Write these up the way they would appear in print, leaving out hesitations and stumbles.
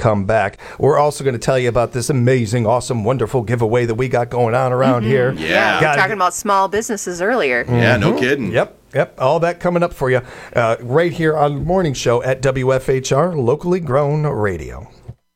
come back. We're also going to tell you about this amazing, awesome, wonderful giveaway that we got going on around here. Yeah. We were talking about small businesses earlier. Yeah, no kidding. Yep. All that coming up for you right here on the morning show at WFHR, locally grown radio.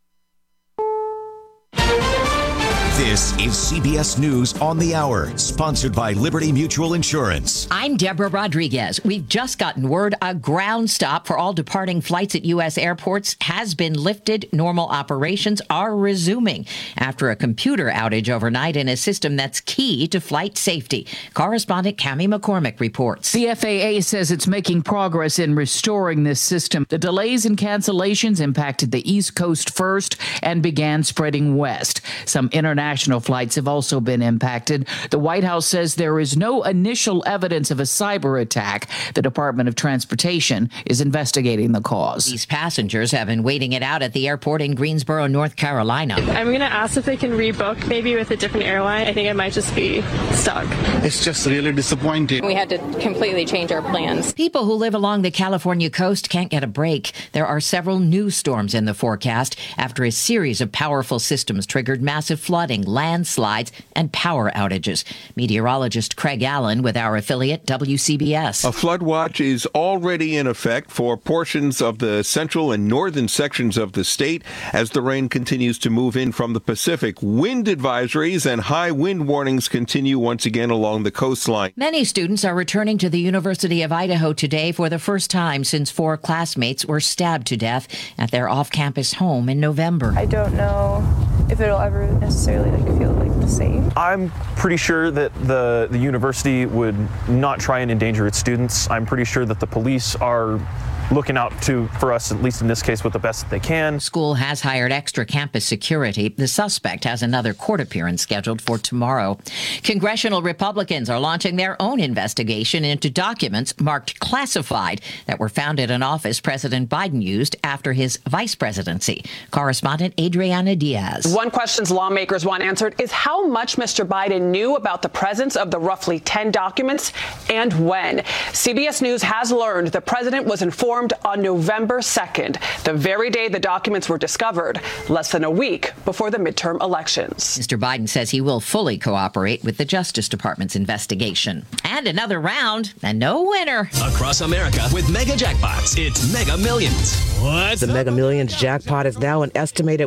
This is CBS News on the Hour, sponsored by Liberty Mutual Insurance. I'm Deborah Rodriguez. We've just gotten word a ground stop for all departing flights at U.S. airports has been lifted. Normal operations are resuming after a computer outage overnight in a system that's key to flight safety. Correspondent Cammie McCormick reports. The FAA says it's making progress in restoring this system. The delays and cancellations impacted the East Coast first and began spreading west. Some international flights have also been impacted. The White House says there is no initial evidence of a cyber attack. The Department of Transportation is investigating the cause. These passengers have been waiting it out at the airport in Greensboro, North Carolina. I'm going to ask if they can rebook, maybe with a different airline. I think I might just be stuck. It's just really disappointing. We had to completely change our plans. People who live along the California coast can't get a break. There are several new storms in the forecast after a series of powerful systems triggered massive flooding, landslides, and power outages. Meteorologist Craig Allen with our affiliate WCBS. A flood watch is already in effect for portions of the central and northern sections of the state as the rain continues to move in from the Pacific. Wind advisories and high wind warnings continue once again along the coastline. Many students are returning to the University of Idaho today for the first time since 4 classmates were stabbed to death at their off-campus home in November. I don't know if it'll ever necessarily feel like the same. I'm pretty sure that the university would not try and endanger its students. I'm pretty sure that the police are looking out for us, at least in this case, with the best that they can. School has hired extra campus security. The suspect has another court appearance scheduled for tomorrow. Congressional Republicans are launching their own investigation into documents marked classified that were found at an office President Biden used after his vice presidency. Correspondent Adriana Diaz. One question lawmakers want answered is how much Mr. Biden knew about the presence of the roughly 10 documents and when. CBS News has learned the president was informed on November 2nd, the very day the documents were discovered, less than a week before the midterm elections. Mr. Biden says he will fully cooperate with the Justice Department's investigation. And another round, and no winner. Across America with Mega Jackpots, it's Mega Millions. The Mega Millions jackpot is now an estimated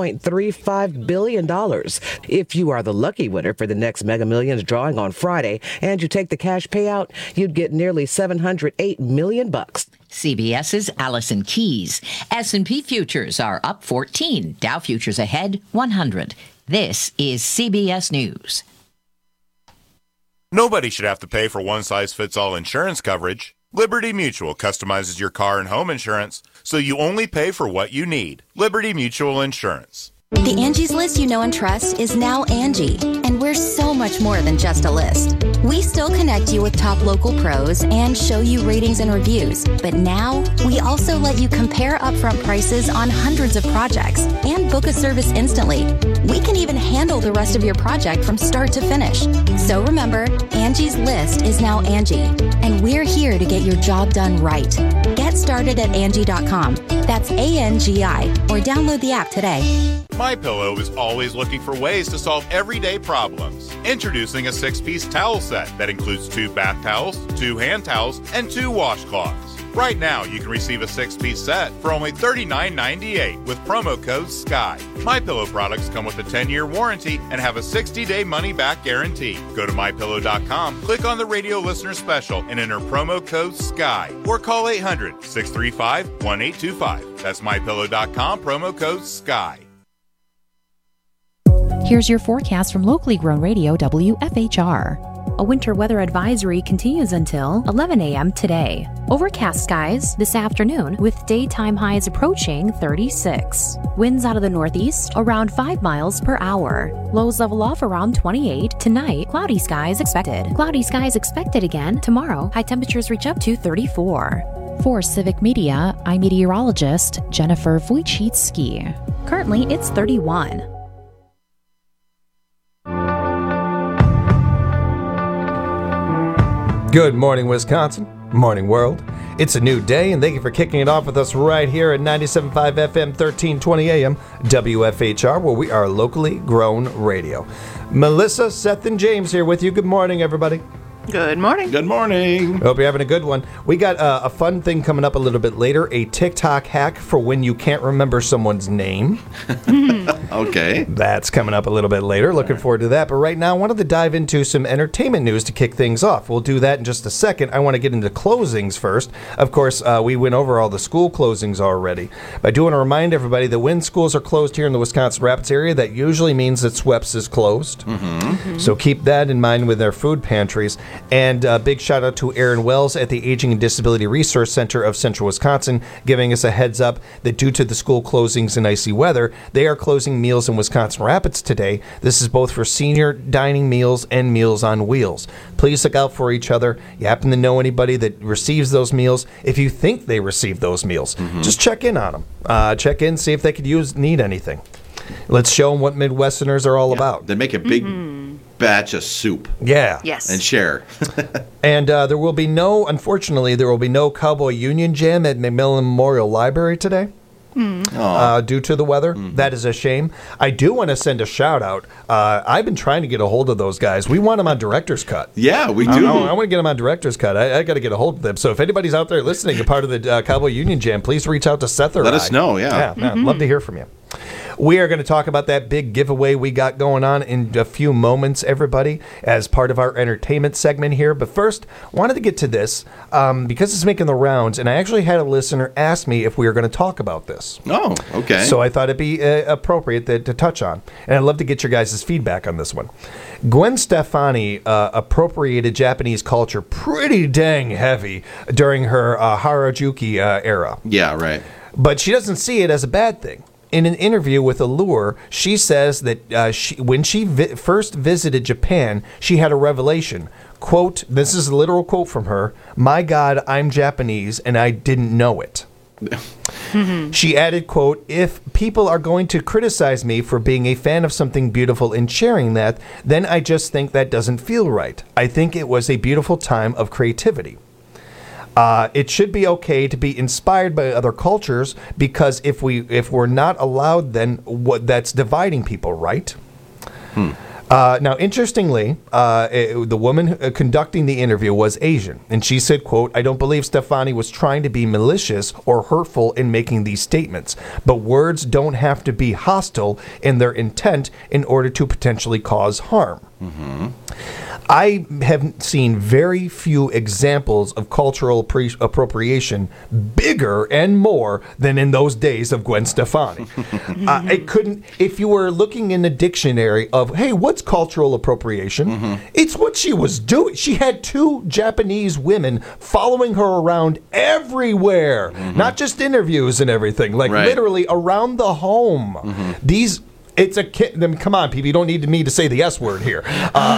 $1.35 billion. If you are the lucky winner for the next Mega Millions drawing on Friday and you take the cash payout, you'd get nearly $708 million. CBS's Allison Keyes. S&P futures are up 14. Dow futures ahead 100. This is CBS News. Nobody should have to pay for one-size-fits-all insurance coverage. Liberty Mutual customizes your car and home insurance so you only pay for what you need. Liberty Mutual Insurance. The Angie's List you know and trust is now Angie, and we're so much more than just a list. We still connect you with top local pros and show you ratings and reviews, but now we also let you compare upfront prices on hundreds of projects and book a service instantly. We can even handle the rest of your project from start to finish. So remember, Angie's List is now Angie, and we're here to get your job done right. Get started at Angie.com. That's ANGI, or download the app today. MyPillow is always looking for ways to solve everyday problems. Introducing a 6-piece towel set that includes 2 bath towels, 2 hand towels, and 2 washcloths. Right now, you can receive a 6-piece set for only $39.98 with promo code SKY. MyPillow products come with a 10-year warranty and have a 60-day money-back guarantee. Go to MyPillow.com, click on the radio listener special, and enter promo code SKY. Or call 800-635-1825. That's MyPillow.com, promo code SKY. Here's your forecast from locally grown radio WFHR. A winter weather advisory continues until 11 a.m. today. Overcast skies this afternoon with daytime highs approaching 36. Winds out of the northeast around 5 miles per hour. Lows level off around 28. Tonight, cloudy skies expected. Cloudy skies expected again tomorrow. High temperatures reach up to 34. For Civic Media, I'm meteorologist Jennifer Wojcicki. Currently, it's 31. Good morning, Wisconsin. Morning world. It's a new day, and thank you for kicking it off with us right here at 97.5 FM, 1320 AM, WFHR, where we are locally grown radio. Melissa, Seth, and James here with you. Good morning, everybody. Good morning. Good morning. Hope you're having a good one. We got a fun thing coming up a little bit later, a TikTok hack for when you can't remember someone's name. Okay. That's coming up a little bit later. Looking forward to that. But right now, I wanted to dive into some entertainment news to kick things off. We'll do that in just a second. I want to get into closings first. Of course, we went over all the school closings already. But I do want to remind everybody that when schools are closed here in the Wisconsin Rapids area, that usually means that Schweppes is closed. So keep that in mind with their food pantries. And a big shout out to Aaron Wells at the Aging and Disability Resource Center of Central Wisconsin, giving us a heads up that due to the school closings and icy weather, they are closing meals in Wisconsin Rapids today. This is both for senior dining meals and Meals on Wheels. Please look out for each other. You happen to know anybody that receives those meals. If you think they receive those meals, just check in on them. Check in, see if they could need anything. Let's show them what Midwesterners are all about. They make a big batch of soup. Yeah. Yes. And share. And there will be unfortunately, there will be no Cowboy Union Jam at McMillan Memorial Library today. Due to the weather. That is a shame. I do want to send a shout out. I've been trying to get a hold of those guys. We want them on Director's Cut. Yeah, we do. I want to get them on Director's Cut. I got to get a hold of them. So if anybody's out there listening, a part of the Cowboy Union Jam, please reach out to Seth or Let us know, yeah. Love to hear from you. We are going to talk about that big giveaway we got going on in a few moments, everybody, as part of our entertainment segment here. But first, wanted to get to this because it's making the rounds, and I actually had a listener ask me if we were going to talk about this. Oh, okay. So I thought it'd be appropriate to touch on, and I'd love to get your guys' feedback on this one. Gwen Stefani appropriated Japanese culture pretty dang heavy during her Harajuku era. Yeah, right. But she doesn't see it as a bad thing. In an interview with Allure, she says that when she first visited Japan, she had a revelation. Quote, this is a literal quote from her, "My God, I'm Japanese, and I didn't know it." She added, quote, "If people are going to criticize me for being a fan of something beautiful and sharing that, then I just think that doesn't feel right. I think it was a beautiful time of creativity. It should be okay to be inspired by other cultures because if we're not allowed, then that's dividing people, right?" Now, interestingly, the woman conducting the interview was Asian, and she said, quote, "I don't believe Stefani was trying to be malicious or hurtful in making these statements, but words don't have to be hostile in their intent in order to potentially cause harm." I have seen very few examples of cultural appropriation bigger and more than in those days of Gwen Stefani. I couldn't, if you were looking in the dictionary of, hey, what's cultural appropriation? It's what she was doing. She had two Japanese women following her around everywhere, not just interviews and everything, like literally around the home. It's a kid. Come on, people. You don't need me to say the S word here.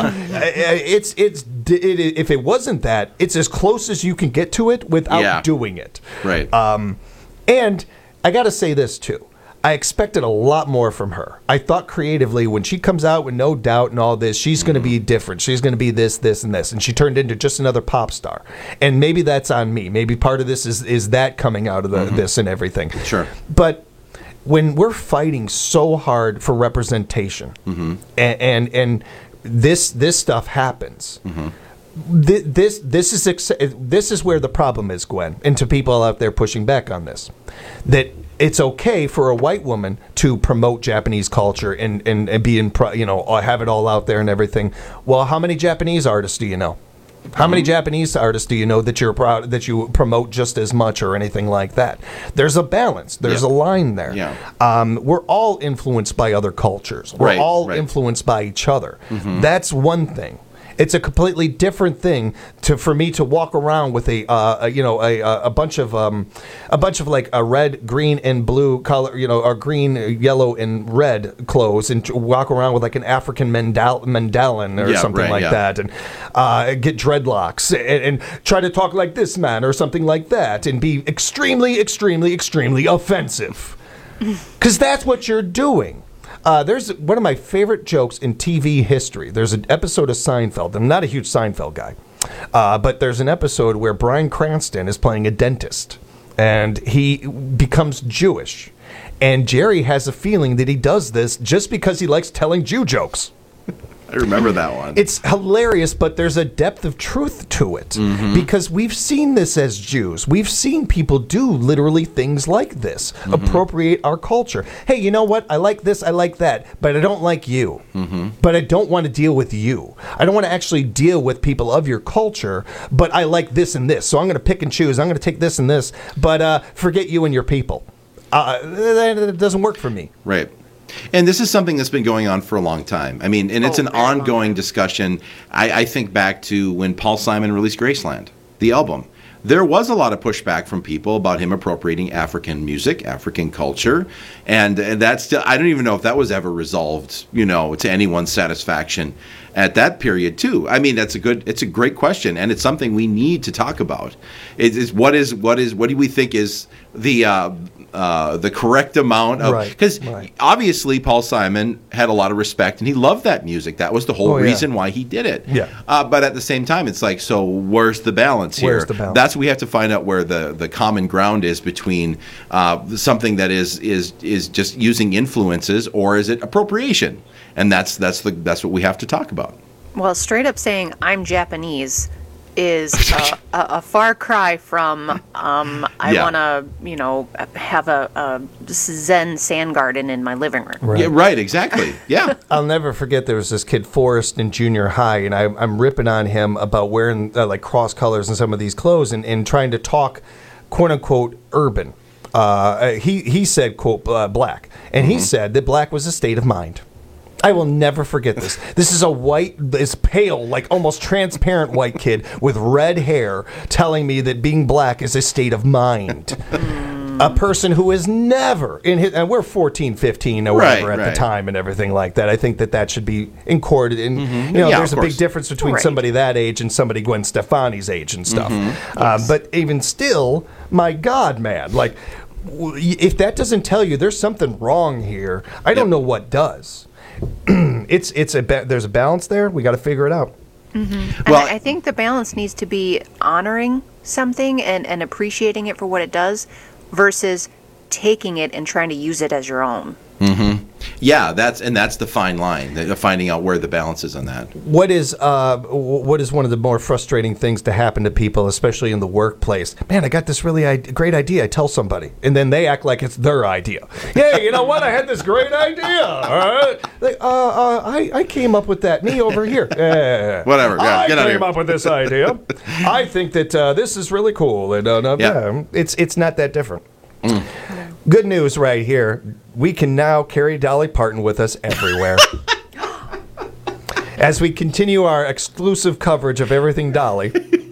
If it wasn't that, it's as close as you can get to it without doing it. Right. And I got to say this too. I expected a lot more from her. I thought creatively when she comes out with No Doubt and all this, she's going to be different. She's going to be this, and this. And she turned into just another pop star. And maybe that's on me. Maybe part of this is that coming out of this and everything. Sure. But when we're fighting so hard for representation, and this stuff happens, this is where the problem is, Gwen, and to people out there pushing back on this, that it's okay for a white woman to promote Japanese culture and be have it all out there and everything. Well, how many Japanese artists do you know? How many Japanese artists do you know that you're proud that you promote just as much or anything like that? There's a balance. There's a line there. Yeah. We're all influenced by other cultures. We're all influenced by each other. That's one thing. It's a completely different thing for me to walk around with a bunch of like a red, green, and blue color, or green, yellow, and red clothes, and walk around with like an African mandolin or something like that, and get dreadlocks and try to talk like this man or something like that, and be extremely, extremely, extremely offensive, because that's what you're doing. There's one of my favorite jokes in TV history. There's an episode of Seinfeld. I'm not a huge Seinfeld guy. But there's an episode where Bryan Cranston is playing a dentist, and he becomes Jewish. And Jerry has a feeling that he does this just because he likes telling Jew jokes. I remember that one. It's hilarious, but there's a depth of truth to it. Because we've seen this as Jews. We've seen people do literally things like this, appropriate our culture. Hey, you know what? I like this, I like that, but I don't like you. But I don't want to deal with you. I don't want to actually deal with people of your culture, but I like this and this. So I'm going to pick and choose. I'm going to take this and this, but forget you and your people. That doesn't work for me. Right. And this is something that's been going on for a long time. I mean, and it's an ongoing discussion. I think back to when Paul Simon released Graceland, the album. There was a lot of pushback from people about him appropriating African music, African culture, and that's still, I don't even know if that was ever resolved, to anyone's satisfaction at that period too. I mean, it's a great question, and it's something we need to talk about. What do we think is the correct amount of, because obviously Paul Simon had a lot of respect and he loved that music. That was the whole reason why he did it. But at the same time, it's like, so where's the balance here? Where's the balance? That's what we have to find out, where the common ground is between something that is just using influences, or is it appropriation? And that's what we have to talk about. Well, straight up saying I'm Japanese is a far cry from I want to have a Zen sand garden in my living room. Right. Yeah, right, exactly. Yeah. I'll never forget, there was this kid Forrest in junior high, and I'm ripping on him about wearing like cross colors and some of these clothes and trying to talk quote unquote urban. He said quote black, and he said that black was a state of mind. I will never forget this. This is this pale, like almost transparent white kid with red hair telling me that being black is a state of mind. A person who is never in his, and we're 14, 15 or whatever at the time and everything like that. I think that should be incorded in, there's a big difference between somebody that age and somebody Gwen Stefani's age and stuff. But even still, my God, man, like, if that doesn't tell you there's something wrong here, I don't know what does. There's a balance there. We got to figure it out. Well, I think the balance needs to be honoring something and appreciating it for what it does versus taking it and trying to use it as your own. Yeah, that's the fine line, finding out where the balance is on that. What is one of the more frustrating things to happen to people, especially in the workplace? Man, I got this really great idea. I tell somebody, and then they act like it's their idea. Yeah, you know what? I had this great idea. All right, like, I came up with that. Me over here. Whatever. Yeah, get out of here. I came up with this idea. I think that this is really cool, and it's not that different. Good news right here. We can now carry Dolly Parton with us everywhere. As we continue our exclusive coverage of everything Dolly,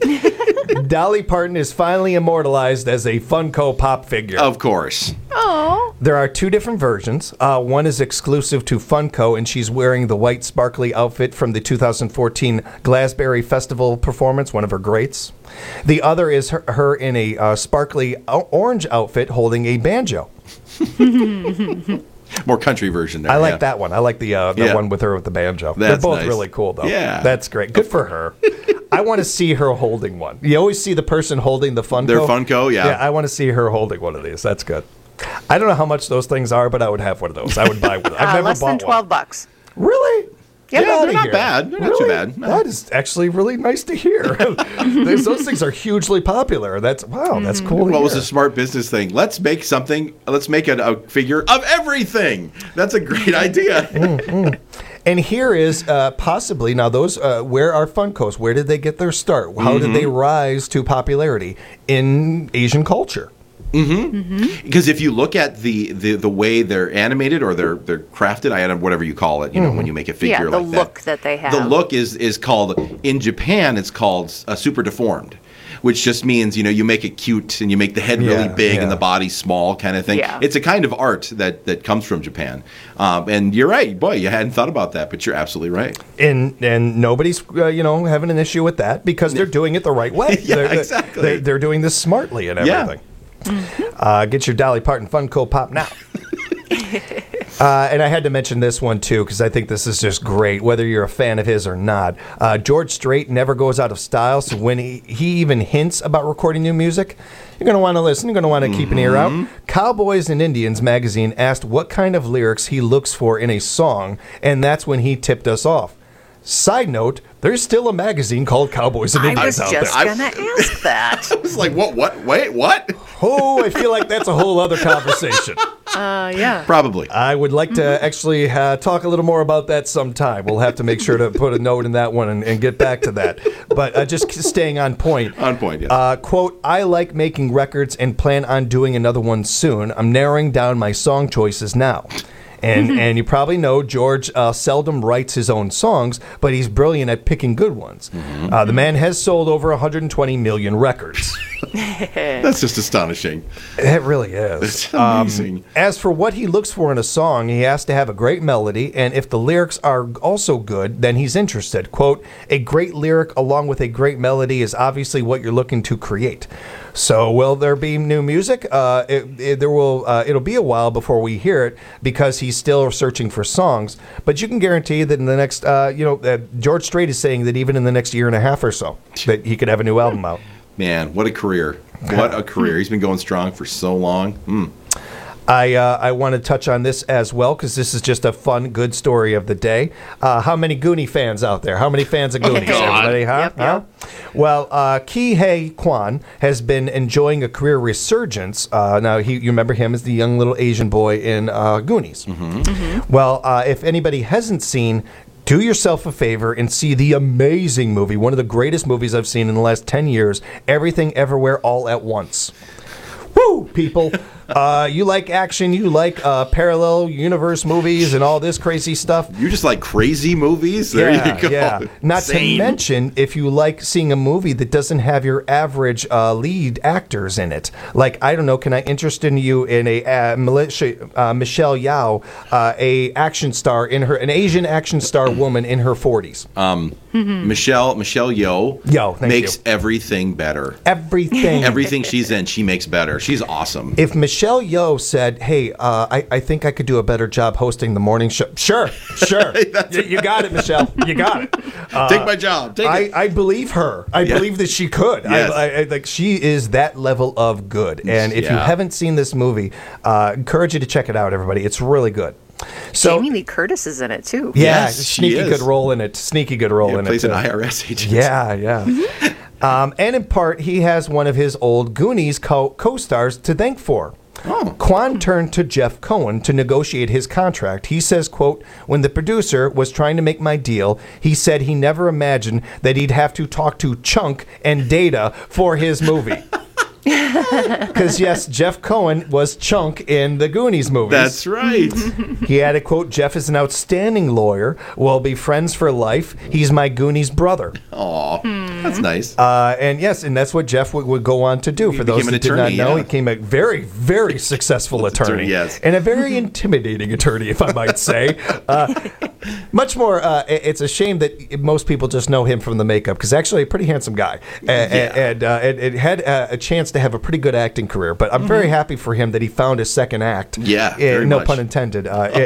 Dolly Parton is finally immortalized as a Funko Pop figure. Of course. Oh. There are two different versions. One is exclusive to Funko, and she's wearing the white sparkly outfit from the 2014 Glastonbury Festival performance, one of her greats. The other is her in a sparkly orange outfit holding a banjo. More country version there. I like that one. I like the one with her with the banjo. That's They're both nice. really cool, though. Yeah. That's great. Good for her. I want to see her holding one. You always see the person holding the Funko. Their Funko, yeah. Yeah, I want to see her holding one of these. That's good. I don't know how much those things are, but I would have one of those. I would buy one. I've never less bought than one. $12. Really? Yeah, they're not bad. They're not too bad. No. That is actually really nice to hear. Those things are hugely popular. That's that's cool. Well, it was a smart business thing. Let's make something. Let's make a figure of everything. That's a great idea. And here is possibly now those where are Funkos? Where did they get their start? How did they rise to popularity in Asian culture? Because if you look at the way they're animated or they're crafted, I don't know, whatever you call it, when you make a figure like that. the look that they have. The look is called, in Japan, it's called super deformed, which just means, you make it cute and you make the head really big and the body small kind of thing. Yeah. It's a kind of art that comes from Japan. And you're right. Boy, you hadn't thought about that, but you're absolutely right. And nobody's, having an issue with that because they're doing it the right way. Exactly. They're doing this smartly and everything. Get your Dolly Parton Funko Pop now. And I had to mention this one, too, because I think this is just great, whether you're a fan of his or not. George Strait never goes out of style, so when he even hints about recording new music, you're going to want to listen. You're going to want to keep an ear out. Cowboys and Indians magazine asked what kind of lyrics he looks for in a song, and that's when he tipped us off. Side note, there's still a magazine called Cowboys and Indians out there. I was just going to ask that. I was like, what? Wait, what? Oh, I feel like that's a whole other conversation. Yeah. Probably. I would like to actually talk a little more about that sometime. We'll have to make sure to put a note in that one and get back to that. But just staying on point. On point, yes. Quote, I like making records and plan on doing another one soon. I'm narrowing down my song choices now. And you probably know George seldom writes his own songs, but he's brilliant at picking good ones. The man has sold over 120 million records. That's just astonishing. It really is. It's amazing. As for what he looks for in a song, he has to have a great melody, and if the lyrics are also good, then he's interested. Quote, a great lyric along with a great melody is obviously what you're looking to create. So will there be new music? It'll be a while before we hear it because he's still searching for songs. But you can guarantee that in the next, George Strait is saying that even in the next year and a half or so, that he could have a new album out. Man, what a career. What a career. He's been going strong for so long. I want to touch on this as well because this is just a fun, good story of the day. How many Goonie fans out there? How many fans of Goonies? Everybody, huh? Yep. Well, Ki Hei Kwan has been enjoying a career resurgence. Now, you remember him as the young little Asian boy in Goonies. Well, if anybody hasn't seen, do yourself a favor and see the amazing movie, one of the greatest movies I've seen in the last 10 years, Everything Everywhere All at Once. Woo, people. You like action, you like parallel universe movies and all this crazy stuff. You just like crazy movies? There you go. Yeah. Not to mention, if you like seeing a movie that doesn't have your average lead actors in it. Like, I don't know, can I interest in you in a Michelle Yeoh, a action star an Asian action star woman in her 40s? Michelle Yeoh makes everything better. Everything she's in, she makes better. She's awesome. If Michelle Yeoh said, hey, I think I could do a better job hosting the morning show. Sure. You got it, Michelle. You got it. Take my job. Take it. I believe her. I believe that she could. Yes. I like she is that level of good. And if you haven't seen this movie, encourage you to check it out, everybody. It's really good. So, Jamie Lee Curtis is in it too. Yeah, Yes, sneaky good role in it. Plays an IRS agent. Yeah. And in part, he has one of his old Goonies co-stars to thank for. Kwan turned to Jeff Cohen to negotiate his contract. He says, quote, when the producer was trying to make my deal, he said he never imagined that he'd have to talk to Chunk and Data for his movie. Because, yes, Jeff Cohen was Chunk in the Goonies movies. That's right. He added, quote, Jeff is an outstanding lawyer. We'll be friends for life. He's my Goonies brother. Aw, that's nice. And yes, and that's what Jeff would go on to do. For those that did not know, he became a very, very successful attorney. Yes. And a very intimidating attorney, if I might say. Much more, it's a shame that most people just know him from the makeup, because actually a pretty handsome guy. And it had a chance to have a pretty good acting career. But I'm very happy for him that he found his second act. Yeah, very no much. pun intended.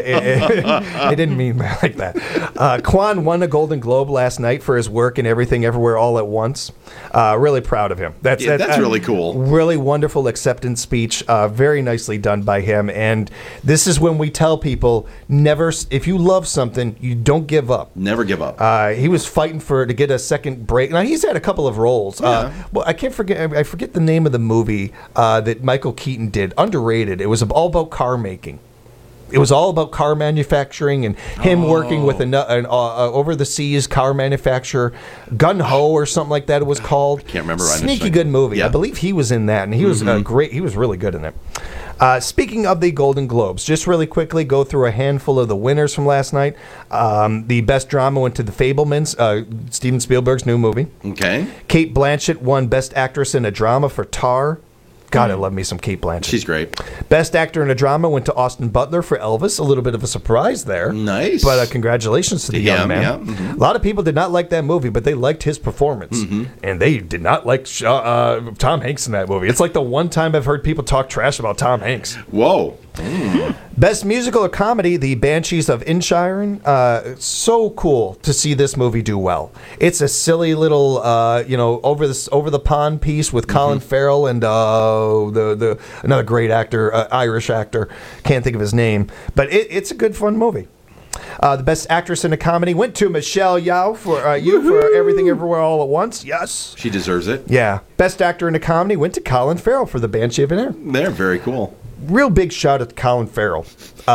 It didn't mean like that. Kwan won a Golden Globe last night for his work in Everything Everywhere All at Once. Really proud of him. That's really cool. Really wonderful acceptance speech. Very nicely done by him. And this is when we tell people, if you love something, you don't give up. Never give up. He was fighting to get a second break. Now, he's had a couple of roles. Well, I forget the name of the movie that Michael Keaton did. Underrated. It was all about car making. It was all about car manufacturing and him working with an over-the-seas car manufacturer, Gun-Ho or something like that it was called. I can't remember. Sneaky good movie. Yeah. I believe he was in that, and he was great. He was really good in it. Speaking of the Golden Globes, just really quickly go through a handful of the winners from last night. The best drama went to The Fabelmans, Steven Spielberg's new movie. Okay. Kate Blanchett won Best Actress in a Drama for Tar. God, I love me some Kate Blanchett. She's great. Best Actor in a Drama went to Austin Butler for Elvis. A little bit of a surprise there. Nice. But congratulations to the young man. Yeah. A lot of people did not like that movie, but they liked his performance. And they did not like Tom Hanks in that movie. It's like the one time I've heard people talk trash about Tom Hanks. Whoa. Best musical or comedy, The Banshees of Inisherin. So cool to see this movie do well. It's a silly little, over the pond piece with Colin Farrell and another great actor, Irish actor. Can't think of his name, but it's a good, fun movie. The best actress in a comedy went to Michelle Yeoh for Everything Everywhere All at Once. Yes, she deserves it. Yeah. Best actor in a comedy went to Colin Farrell for The Banshee of Inisherin. They're very cool. Real big shout out to Colin Farrell.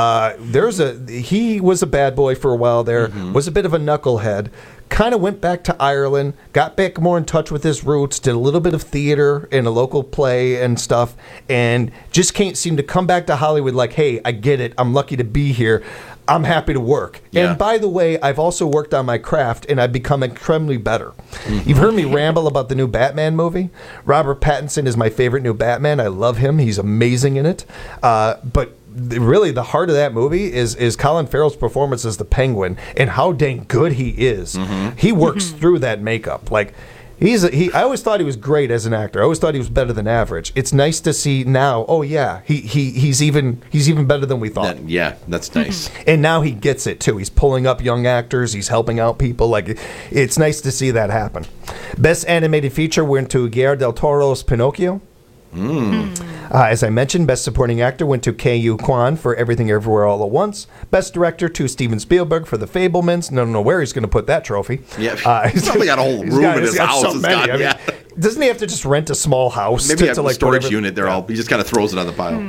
He was a bad boy for a while there, was a bit of a knucklehead, kind of went back to Ireland, got back more in touch with his roots, did a little bit of theater in a local play and stuff, and just can't seem to come back to Hollywood like, hey, I get it, I'm lucky to be here, I'm happy to work. Yeah. And by the way, I've also worked on my craft, and I've become incredibly better. You've heard me ramble about the new Batman movie. Robert Pattinson is my favorite new Batman. I love him. He's amazing in it. But really, the heart of that movie is Colin Farrell's performance as the Penguin and how dang good he is. He works through that makeup. Like, I always thought he was great as an actor. I always thought he was better than average. It's nice to see now. Oh yeah, he's even better than we thought. That's nice. And now he gets it too. He's pulling up young actors. He's helping out people. Like, it's nice to see that happen. Best animated feature went to Guillermo del Toro's Pinocchio. As I mentioned, Best Supporting Actor went to Ke-Huy Quan for Everything Everywhere All at Once. Best Director to Steven Spielberg for The Fabelmans. No, where he's going to put that trophy. Yeah, he's probably got a whole room in his house. So many. Doesn't he have to just rent a small house? Maybe have a storage unit there. He just kind of throws it on the pile.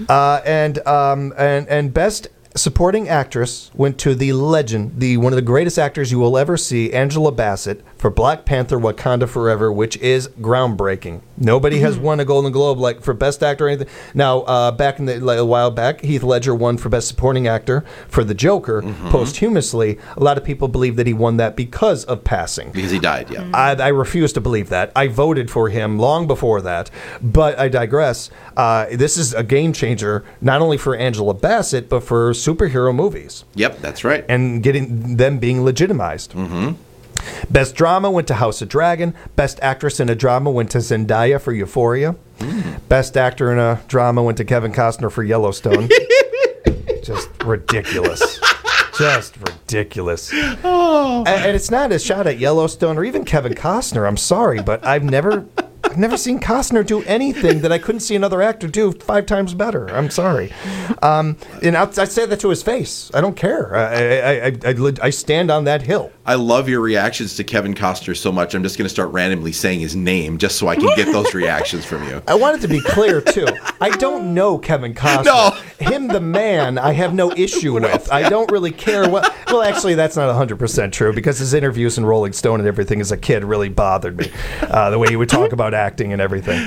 And Best Supporting Actress went to the legend, one of the greatest actors you will ever see, Angela Bassett, for Black Panther: Wakanda Forever, which is groundbreaking. Nobody has won a Golden Globe like for Best Actor or anything. Now, a while back, Heath Ledger won for Best Supporting Actor for The Joker posthumously. A lot of people believe that he won that because of passing. Because he died, yeah. I refuse to believe that. I voted for him long before that, but I digress. This is a game changer, not only for Angela Bassett, but for superhero movies. Yep, that's right. And getting them being legitimized. Best Drama went to House of Dragon. Best Actress in a Drama went to Zendaya for Euphoria. Best Actor in a Drama went to Kevin Costner for Yellowstone. Just ridiculous. Just ridiculous. And it's not a shot at Yellowstone or even Kevin Costner. I'm sorry, but I've never seen Costner do anything that I couldn't see another actor do 5 times better. I'm sorry. And I say that to his face. I don't care. I stand on that hill. I love your reactions to Kevin Costner so much. I'm just going to start randomly saying his name just so I can get those reactions from you. I want it to be clear, too. I don't know Kevin Costner. No. Him, the man, I have no issue with. I don't really care what... Well, actually, that's not 100% true because his interviews in Rolling Stone and everything as a kid really bothered me. The way he would talk about acting and everything.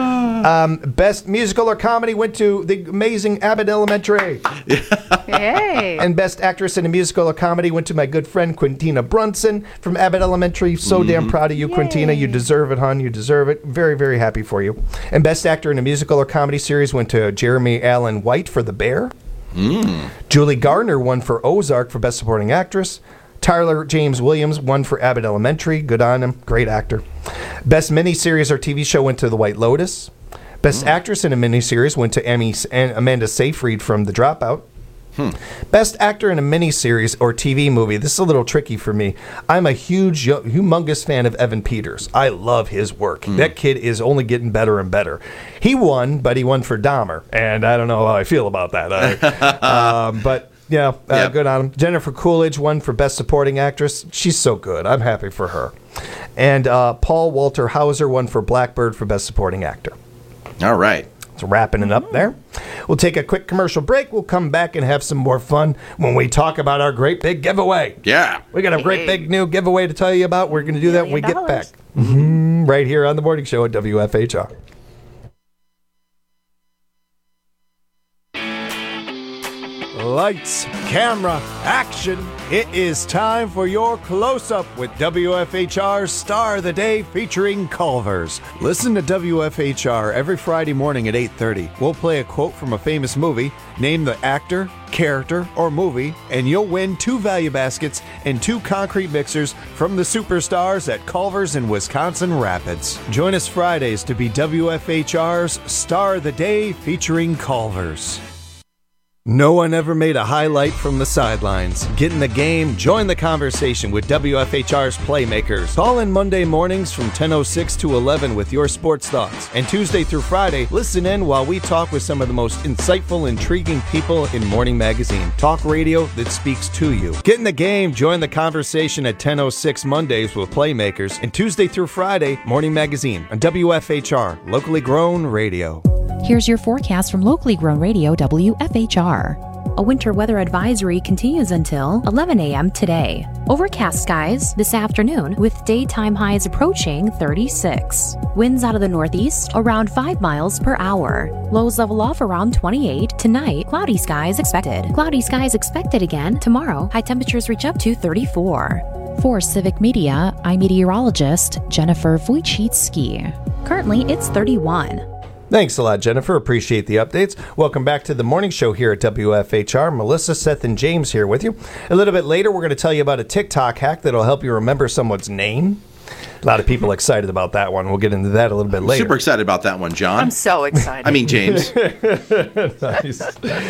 Best musical or comedy went to the amazing Abbott Elementary. Yay! And Best Actress in a Musical or Comedy went to my good friend Quintina Brunson from Abbott Elementary. So damn proud of you, Quintina. You deserve it, hon. You deserve it. Very, very happy for you. And Best Actor in a Musical or Comedy Series went to Jeremy Allen White for The Bear. Julie Gardner won for Ozark for Best Supporting Actress. Tyler James Williams won for Abbott Elementary. Good on him. Great actor. Best miniseries or TV show went to The White Lotus. Best actress in a miniseries went to Amanda Seyfried from The Dropout. Best actor in a miniseries or TV movie. This is a little tricky for me. I'm a humongous fan of Evan Peters. I love his work. That kid is only getting better and better. He won, but he won for Dahmer, and I don't know how I feel about that. But yeah, good on him. Jennifer Coolidge won for Best Supporting Actress. She's so good. I'm happy for her. And Paul Walter Hauser won for Blackbird for Best Supporting Actor. All right. So wrapping it up there. We'll take a quick commercial break. We'll come back and have some more fun when we talk about our great big giveaway. Yeah. We got a great big new giveaway to tell you about. We're going to do that when we get back. Right here on The Morning Show at WFHR. Lights, camera, action. It is time for your close-up with WFHR's Star of the Day featuring Culver's. Listen to WFHR every Friday morning at 8:30. We'll play a quote from a famous movie, name the actor, character, or movie, and you'll win 2 value baskets and 2 concrete mixers from the superstars at Culver's in Wisconsin Rapids. Join us Fridays to be WFHR's Star of the Day featuring Culver's. No one ever made a highlight from the sidelines. Get in the game, join the conversation with WFHR's Playmakers. Call in Monday mornings from 10:06 to 11 with your sports thoughts. And Tuesday through Friday, listen in while we talk with some of the most insightful, intriguing people in Morning Magazine. Talk radio that speaks to you. Get in the game, join the conversation at 10:06 Mondays with Playmakers. And Tuesday through Friday, Morning Magazine on WFHR, locally grown radio. Here's your forecast from locally grown radio WFHR. A winter weather advisory continues until 11 a.m. today. Overcast skies this afternoon with daytime highs approaching 36. Winds out of the northeast around 5 miles per hour. Lows level off around 28. Tonight, cloudy skies expected. Cloudy skies expected again tomorrow. High temperatures reach up to 34. For Civic Media, I'm meteorologist Jennifer Wojcicki. Currently, it's 31. Thanks a lot, Jennifer. Appreciate the updates. Welcome back to the morning show here at WFHR. Melissa, Seth, and James here with you. A little bit later, we're going to tell you about a TikTok hack that'll help you remember someone's name. A lot of people excited about that one. We'll get into that a little bit later. Super excited about that one, John. I'm so excited. I mean, James. Nice.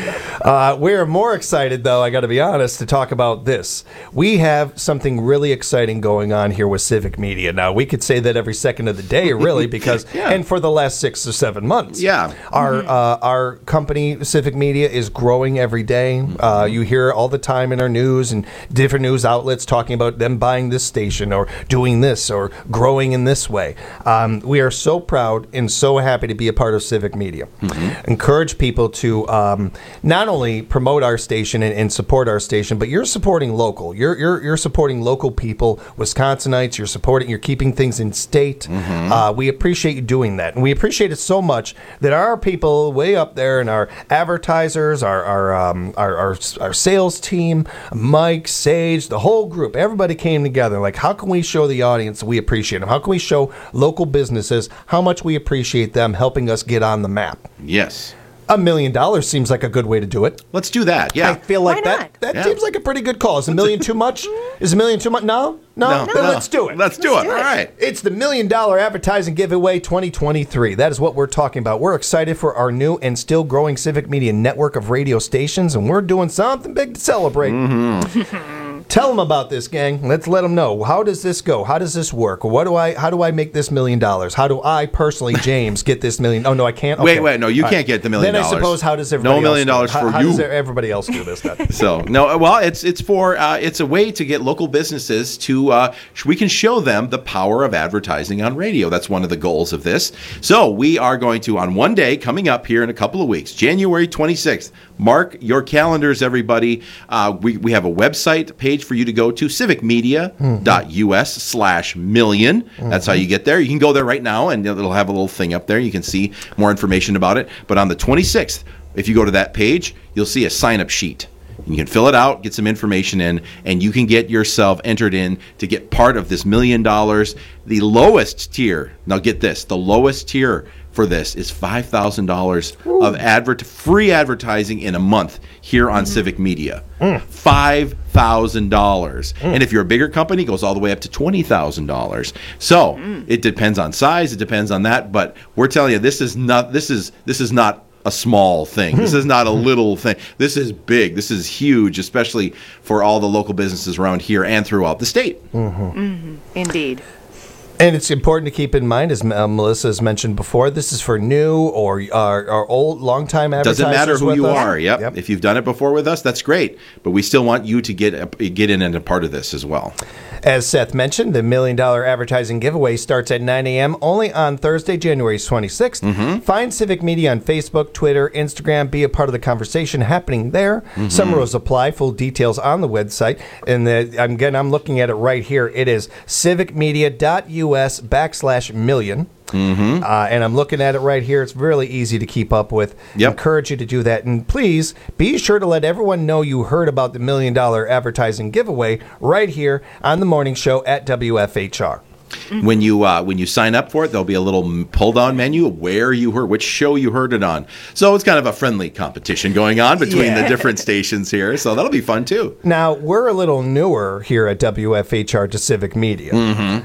We're more excited, though, I got to be honest, to talk about this. We have something really exciting going on here with Civic Media. Now, we could say that every second of the day, really, because, and for the last 6 or 7 months. Yeah. Our company, Civic Media, is growing every day. You hear all the time in our news and different news outlets talking about them buying this station or doing this or growing in this way. We are so proud and so happy to be a part of Civic Media. Encourage people to not only promote our station and support our station, but you're supporting local. You're supporting local people, Wisconsinites. You're keeping things in state. We appreciate you doing that, and we appreciate it so much that our people way up there and our advertisers, our sales team, Mike, Sage, the whole group, everybody came together. Like, how can we show the audience we appreciate them? How can we show local businesses how much we appreciate them helping us get on the map? Yes. $1 million seems like a good way to do it. Let's do that. Yeah. I feel like that seems like a pretty good call. Is $1 million too much? Is $1 million too much? No. Then let's do it. Let's do it. All right. It's the $1 Million Advertising Giveaway 2023. That is what we're talking about. We're excited for our new and still growing Civic Media network of radio stations, and we're doing something big to celebrate. Tell them about this, gang. Let's let them know. How does this go? How does this work? How do I make this $1 million? How do I personally, James, get this million? Oh no, I can't. Okay. Wait, no, you can't get the $1 million. Then I suppose how does everybody? No $1 million else for how you. Does everybody else do this? Then? So no, well, it's a way to get local businesses to we can show them the power of advertising on radio. That's one of the goals of this. So we are going to, on one day coming up here in a couple of weeks, January 26th. Mark your calendars, everybody. We have a website page for you to go to, civicmedia.us/million. That's how you get there. You can go there right now, and it'll have a little thing up there. You can see more information about it. But on the 26th, if you go to that page, you'll see a sign-up sheet. You can fill it out, get some information in, and you can get yourself entered in to get part of this $1 million. The lowest tier, now get this, the lowest tier for this is $5,000 of free advertising in a month here on Civic Media. $5,000. And if you're a bigger company, it goes all the way up to $20,000. So it depends on size, it depends on that, but we're telling you this is not a small thing. This is not a little thing. This is big. This is huge, especially for all the local businesses around here and throughout the state. Indeed. And it's important to keep in mind, as Melissa has mentioned before, this is for new or old, long-time advertisers. Doesn't matter who you are. Yep. Yep. If you've done it before with us, that's great. But we still want you to get in and a part of this as well. As Seth mentioned, the $1 Million Advertising Giveaway starts at 9 a.m. only on Thursday, January 26th. Find Civic Media on Facebook, Twitter, Instagram. Be a part of the conversation happening there. Some rules apply. Full details on the website. And I'm looking at it right here. It is civicmedia.us/million. And I'm looking at it right here. It's really easy to keep up with. Encourage you to do that. And please be sure to let everyone know you heard about the $1 Million Advertising Giveaway right here on the morning show at WFHR. When you sign up for it, there'll be a little pull-down menu of where you heard, which show you heard it on. So it's kind of a friendly competition going on between the different stations here. So that'll be fun too. Now, we're a little newer here at WFHR to Civic Media.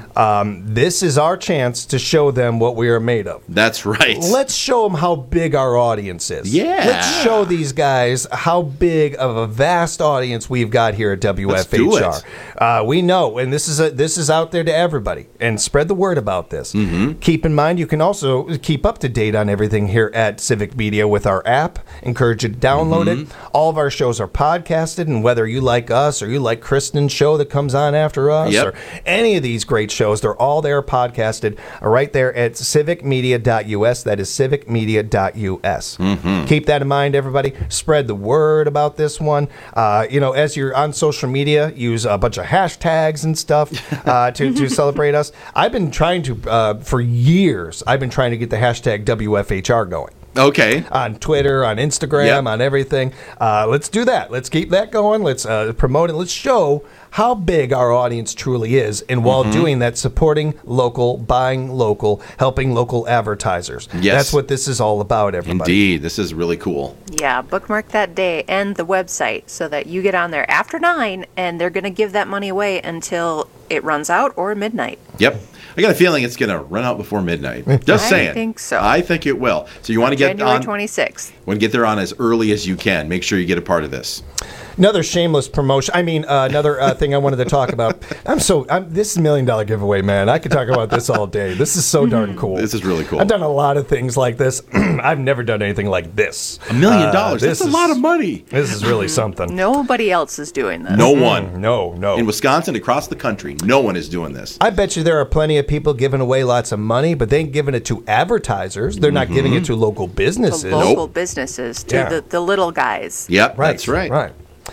This is our chance to show them what we are made of. That's right. Let's show them how big our audience is. Yeah. Let's show these guys how big of a vast audience we've got here at WFHR. Let's do it. We know, and this is out there to everybody. And spread the word about this. Keep in mind, you can also keep up to date on everything here at Civic Media with our app. Encourage you to download it. All of our shows are podcasted, and whether you like us or you like Kristen's show that comes on after us or any of these great shows, they're all there podcasted right there at civicmedia.us. That is civicmedia.us. Keep that in mind, everybody. Spread the word about this one. As you're on social media, use a bunch of hashtags and stuff to celebrate us. I've been trying to, for years, I've been trying to get the hashtag WFHR going. Okay. On Twitter, on Instagram, on everything. Let's do that. Let's keep that going. Let's promote it. Let's show how big our audience truly is. And while doing that, supporting local, buying local, helping local advertisers. Yes. That's what this is all about, everybody. Indeed. This is really cool. Yeah, bookmark that day and the website so that you get on there after 9, and they're going to give that money away until it runs out or midnight. Yep. I got a feeling it's going to run out before midnight. Just saying. I think so. I think it will. So you want to get January on 26th. Want to get there on as early as you can. Make sure you get a part of this. Another shameless promotion. Another thing I wanted to talk about. This is $1 million giveaway, man. I could talk about this all day. This is so darn cool. This is really cool. I've done a lot of things like this. I've never done anything like this. $1 million. That's a lot of money. This is really something. Nobody else is doing this. No one. No. In Wisconsin, across the country, no one is doing this. I bet you there are plenty of people giving away lots of money, but they ain't giving it to advertisers. They're not giving it to local businesses. To local businesses, to the little guys. Yep, that's right. Right.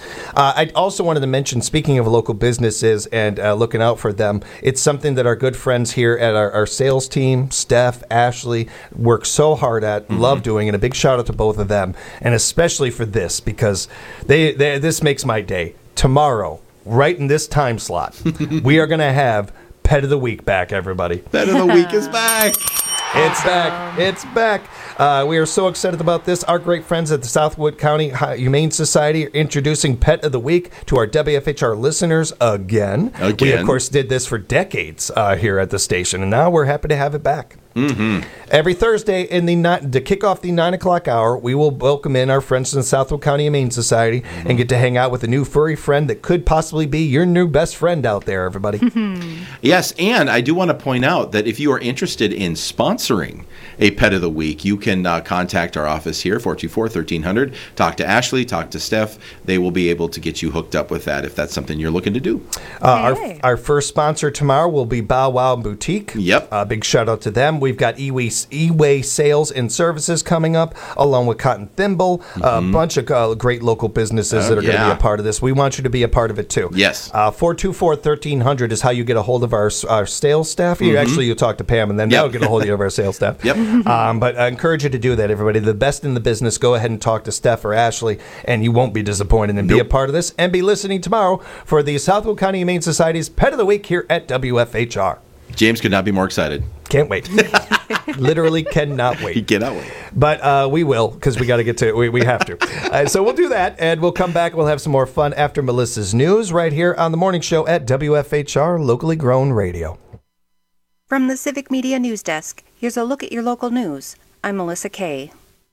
I also wanted to mention, speaking of local businesses and looking out for them, it's something that our good friends here at our sales team, Steph, Ashley, work so hard at, love doing, and a big shout out to both of them, and especially for this, because this makes my day. Tomorrow, right in this time slot, we are going to have Pet of the Week back, everybody. Pet of the Week is back. It's back. It's back. We are so excited about this. Our great friends at the Southwood County Humane Society are introducing Pet of the Week to our WFHR listeners again. We, of course, did this for decades here at the station, and now we're happy to have it back. Every Thursday to kick off the 9 o'clock hour, we will welcome in our friends from the Southwood County Humane Society and get to hang out with a new furry friend that could possibly be your new best friend out there, everybody. Yes, and I do want to point out that if you are interested in sponsoring a Pet of the Week, you can contact our office here, 424-1300. Talk to Ashley, talk to Steph. They will be able to get you hooked up with that if that's something you're looking to do. Our first sponsor tomorrow will be Bow Wow Boutique. Yep. Big shout out to them. We've got E-Way Sales and Services coming up, along with Cotton Thimble, a bunch of great local businesses that are going to be a part of this. We want you to be a part of it, too. Yes. 424-1300 is how you get a hold of our sales staff. You'll talk to Pam, and then they'll get a hold of our sales staff. But I encourage you to do that, everybody. The best in the business, go ahead and talk to Steph or Ashley, and you won't be disappointed, and be a part of this, and be listening tomorrow for the Southwood County Humane Society's Pet of the Week here at WFHR. James could not be more excited. Can't wait. Literally cannot wait. He cannot wait. But we will, because we got to get to it. We have to. So we'll do that, and we'll come back. We'll have some more fun after Melissa's news right here on the morning show at WFHR, locally grown radio. From the Civic Media News Desk, here's a look at your local news. I'm Melissa Kay.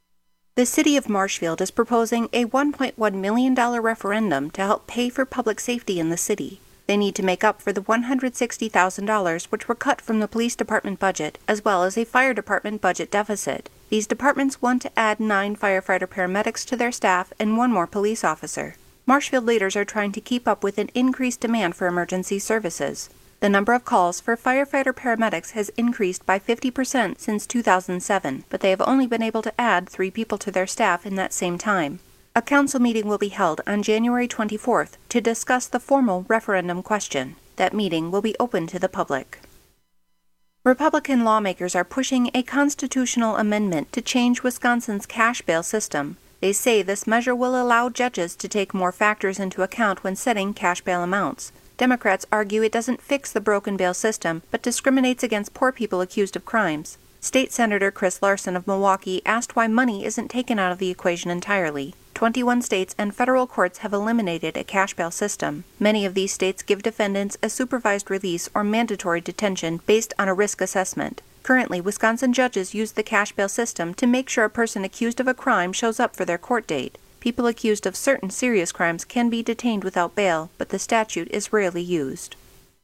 The city of Marshfield is proposing a $1.1 million referendum to help pay for public safety in the city. They need to make up for the $160,000 which were cut from the police department budget, as well as a fire department budget deficit. These departments want to add 9 firefighter paramedics to their staff and 1 more police officer. Marshfield leaders are trying to keep up with an increased demand for emergency services. The number of calls for firefighter paramedics has increased by 50% since 2007, but they have only been able to add 3 people to their staff in that same time. A council meeting will be held on January 24th to discuss the formal referendum question. That meeting will be open to the public. Republican lawmakers are pushing a constitutional amendment to change Wisconsin's cash bail system. They say this measure will allow judges to take more factors into account when setting cash bail amounts. Democrats argue it doesn't fix the broken bail system, but discriminates against poor people accused of crimes. State Senator Chris Larson of Milwaukee asked why money isn't taken out of the equation entirely. 21 states and federal courts have eliminated a cash bail system. Many of these states give defendants a supervised release or mandatory detention based on a risk assessment. Currently, Wisconsin judges use the cash bail system to make sure a person accused of a crime shows up for their court date. People accused of certain serious crimes can be detained without bail, but the statute is rarely used.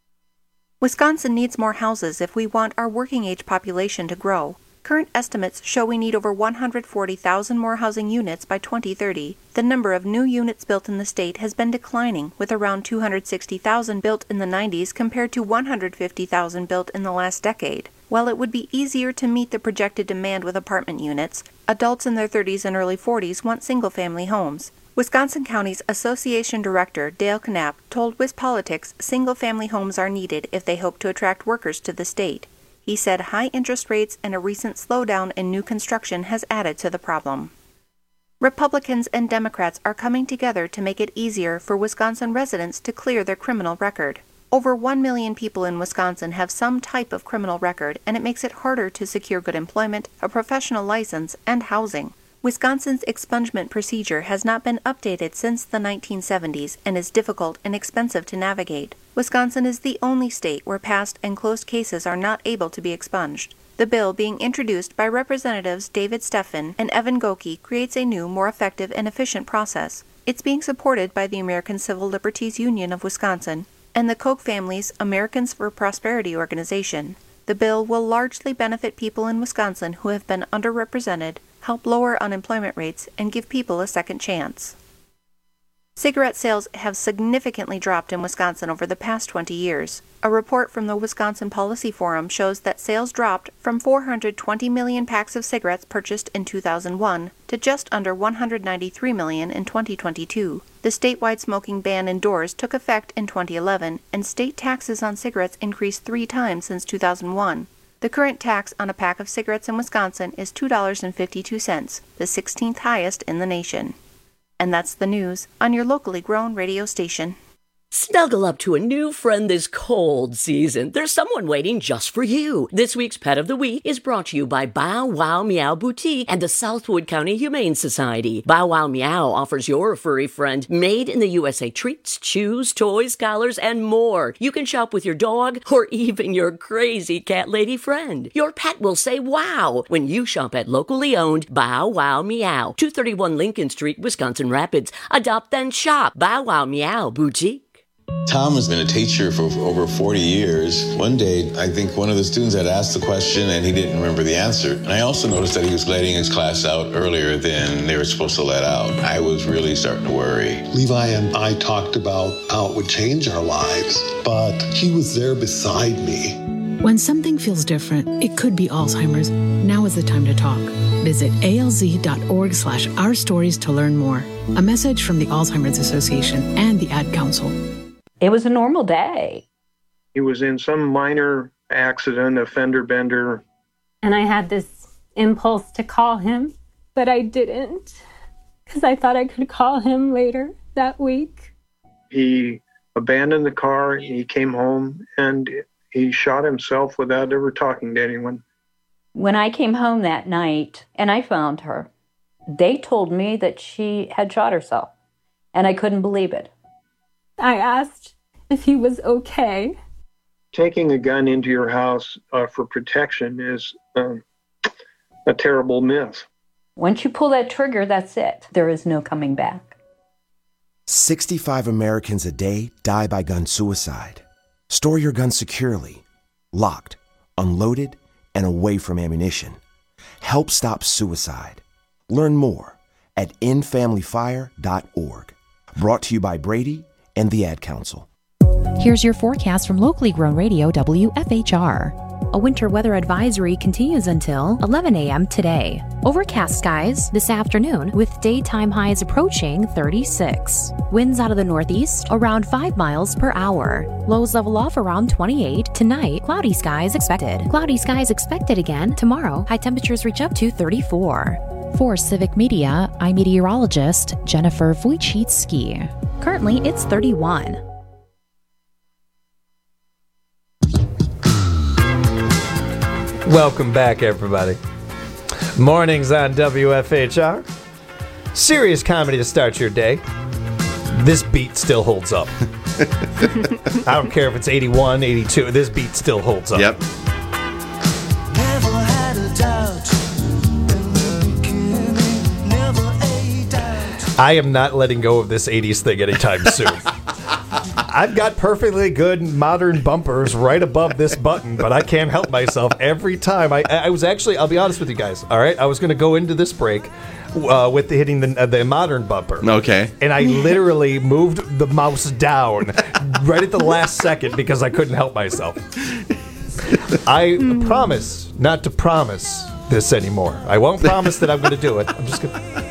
Wisconsin needs more houses if we want our working-age population to grow. Current estimates show we need over 140,000 more housing units by 2030. The number of new units built in the state has been declining, with around 260,000 built in the 90s compared to 150,000 built in the last decade. While it would be easier to meet the projected demand with apartment units, adults in their 30s and early 40s want single-family homes. Wisconsin County's Association Director Dale Knapp told WisPolitics single-family homes are needed if they hope to attract workers to the state. He said high interest rates and a recent slowdown in new construction has added to the problem. Republicans and Democrats are coming together to make it easier for Wisconsin residents to clear their criminal record. Over 1 million people in Wisconsin have some type of criminal record, and it makes it harder to secure good employment, a professional license, and housing. Wisconsin's expungement procedure has not been updated since the 1970s and is difficult and expensive to navigate. Wisconsin is the only state where past and closed cases are not able to be expunged. The bill being introduced by Representatives David Steffen and Evan Goke creates a new, more effective and efficient process. It's being supported by the American Civil Liberties Union of Wisconsin and the Koch family's Americans for Prosperity organization. The bill will largely benefit people in Wisconsin who have been underrepresented, help lower unemployment rates, and give people a second chance. Cigarette sales have significantly dropped in Wisconsin over the past 20 years. A report from the Wisconsin Policy Forum shows that sales dropped from 420 million packs of cigarettes purchased in 2001 to just under 193 million in 2022. The statewide smoking ban indoors took effect in 2011, and state taxes on cigarettes increased 3 times since 2001. The current tax on a pack of cigarettes in Wisconsin is $2.52, the 16th highest in the nation. And that's the news on your locally grown radio station. Snuggle up to a new friend this cold season. There's someone waiting just for you. This week's Pet of the Week is brought to you by Bow Wow Meow Boutique and the Southwood County Humane Society. Bow Wow Meow offers your furry friend made in the USA treats, chews, toys, collars, and more. You can shop with your dog or even your crazy cat lady friend. Your pet will say wow when you shop at locally owned Bow Wow Meow, 231 Lincoln Street, Wisconsin Rapids. Adopt then shop. Bow Wow Meow Boutique. Tom has been a teacher for over 40 years. One day, I think one of the students had asked the question and he didn't remember the answer. And I also noticed that he was letting his class out earlier than they were supposed to let out. I was really starting to worry. Levi and I talked about how it would change our lives, but he was there beside me. When something feels different, it could be Alzheimer's. Now is the time to talk. Visit alz.org/ourstories to learn more. A message from the Alzheimer's Association and the Ad Council. It was a normal day. He was in some minor accident, a fender bender. And I had this impulse to call him, but I didn't, because I thought I could call him later that week. He abandoned the car, he came home, and he shot himself without ever talking to anyone. When I came home that night and I found her, they told me that she had shot herself, and I couldn't believe it. I asked if he was okay. Taking a gun into your house for protection is a terrible myth. Once you pull that trigger, that's it. There is no coming back. 65 Americans a day die by gun suicide. Store your gun securely, locked, unloaded, and away from ammunition. Help stop suicide. Learn more at endfamilyfire.org. Brought to you by Brady and the Ad Council. Here's your forecast from locally grown radio WFHR. A winter weather advisory continues until 11 a.m. today. Overcast skies this afternoon with daytime highs approaching 36. Winds out of the northeast around 5 miles per hour. Lows level off around 28. Tonight, cloudy skies expected. Cloudy skies expected again tomorrow. High temperatures reach up to 34. For Civic Media, I'm meteorologist Jennifer Wojcicki. Currently, it's 31. Welcome back, everybody. Mornings on WFHR. Serious comedy to start your day. This beat still holds up. I don't care if it's 81, 82. This beat still holds up. Yep. Never had a doubt in the beginning, never a doubt. I am not letting go of this 80s thing anytime soon. I've got perfectly good modern bumpers right above this button, but I can't help myself every time. I was actually, I'll be honest with you guys, all right? I was going to go into this break with hitting the modern bumper. Okay. And I literally moved the mouse down right at the last second because I couldn't help myself. I promise not to promise this anymore. I won't promise that I'm going to do it. I'm just going to...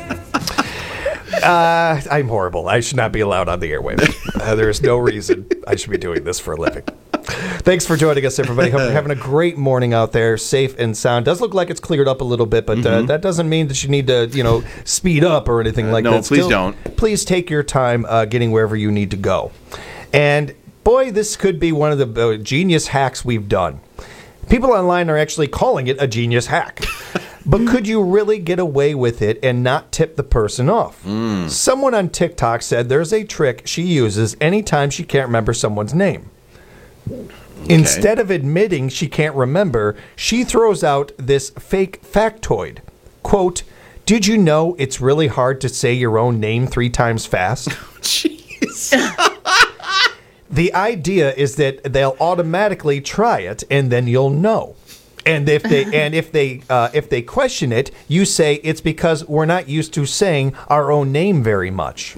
I'm horrible. I should not be allowed on the airwaves. There is no reason I should be doing this for a living. Thanks for joining us, everybody. Hope you're having a great morning out there, safe and sound. Does look like it's cleared up a little bit, but that doesn't mean that you need to, speed up or anything like that. No, please don't. Please take your time getting wherever you need to go. And boy, this could be one of the genius hacks we've done. People online are actually calling it a genius hack. But could you really get away with it and not tip the person off? Someone on TikTok said there's a trick she uses anytime she can't remember someone's name. Okay. Instead of admitting she can't remember, she throws out this fake factoid. Quote, "Did you know it's really hard to say your own name 3 times fast?" Jeez. The idea is that they'll automatically try it and then you'll know. And if they question it, you say it's because we're not used to saying our own name very much.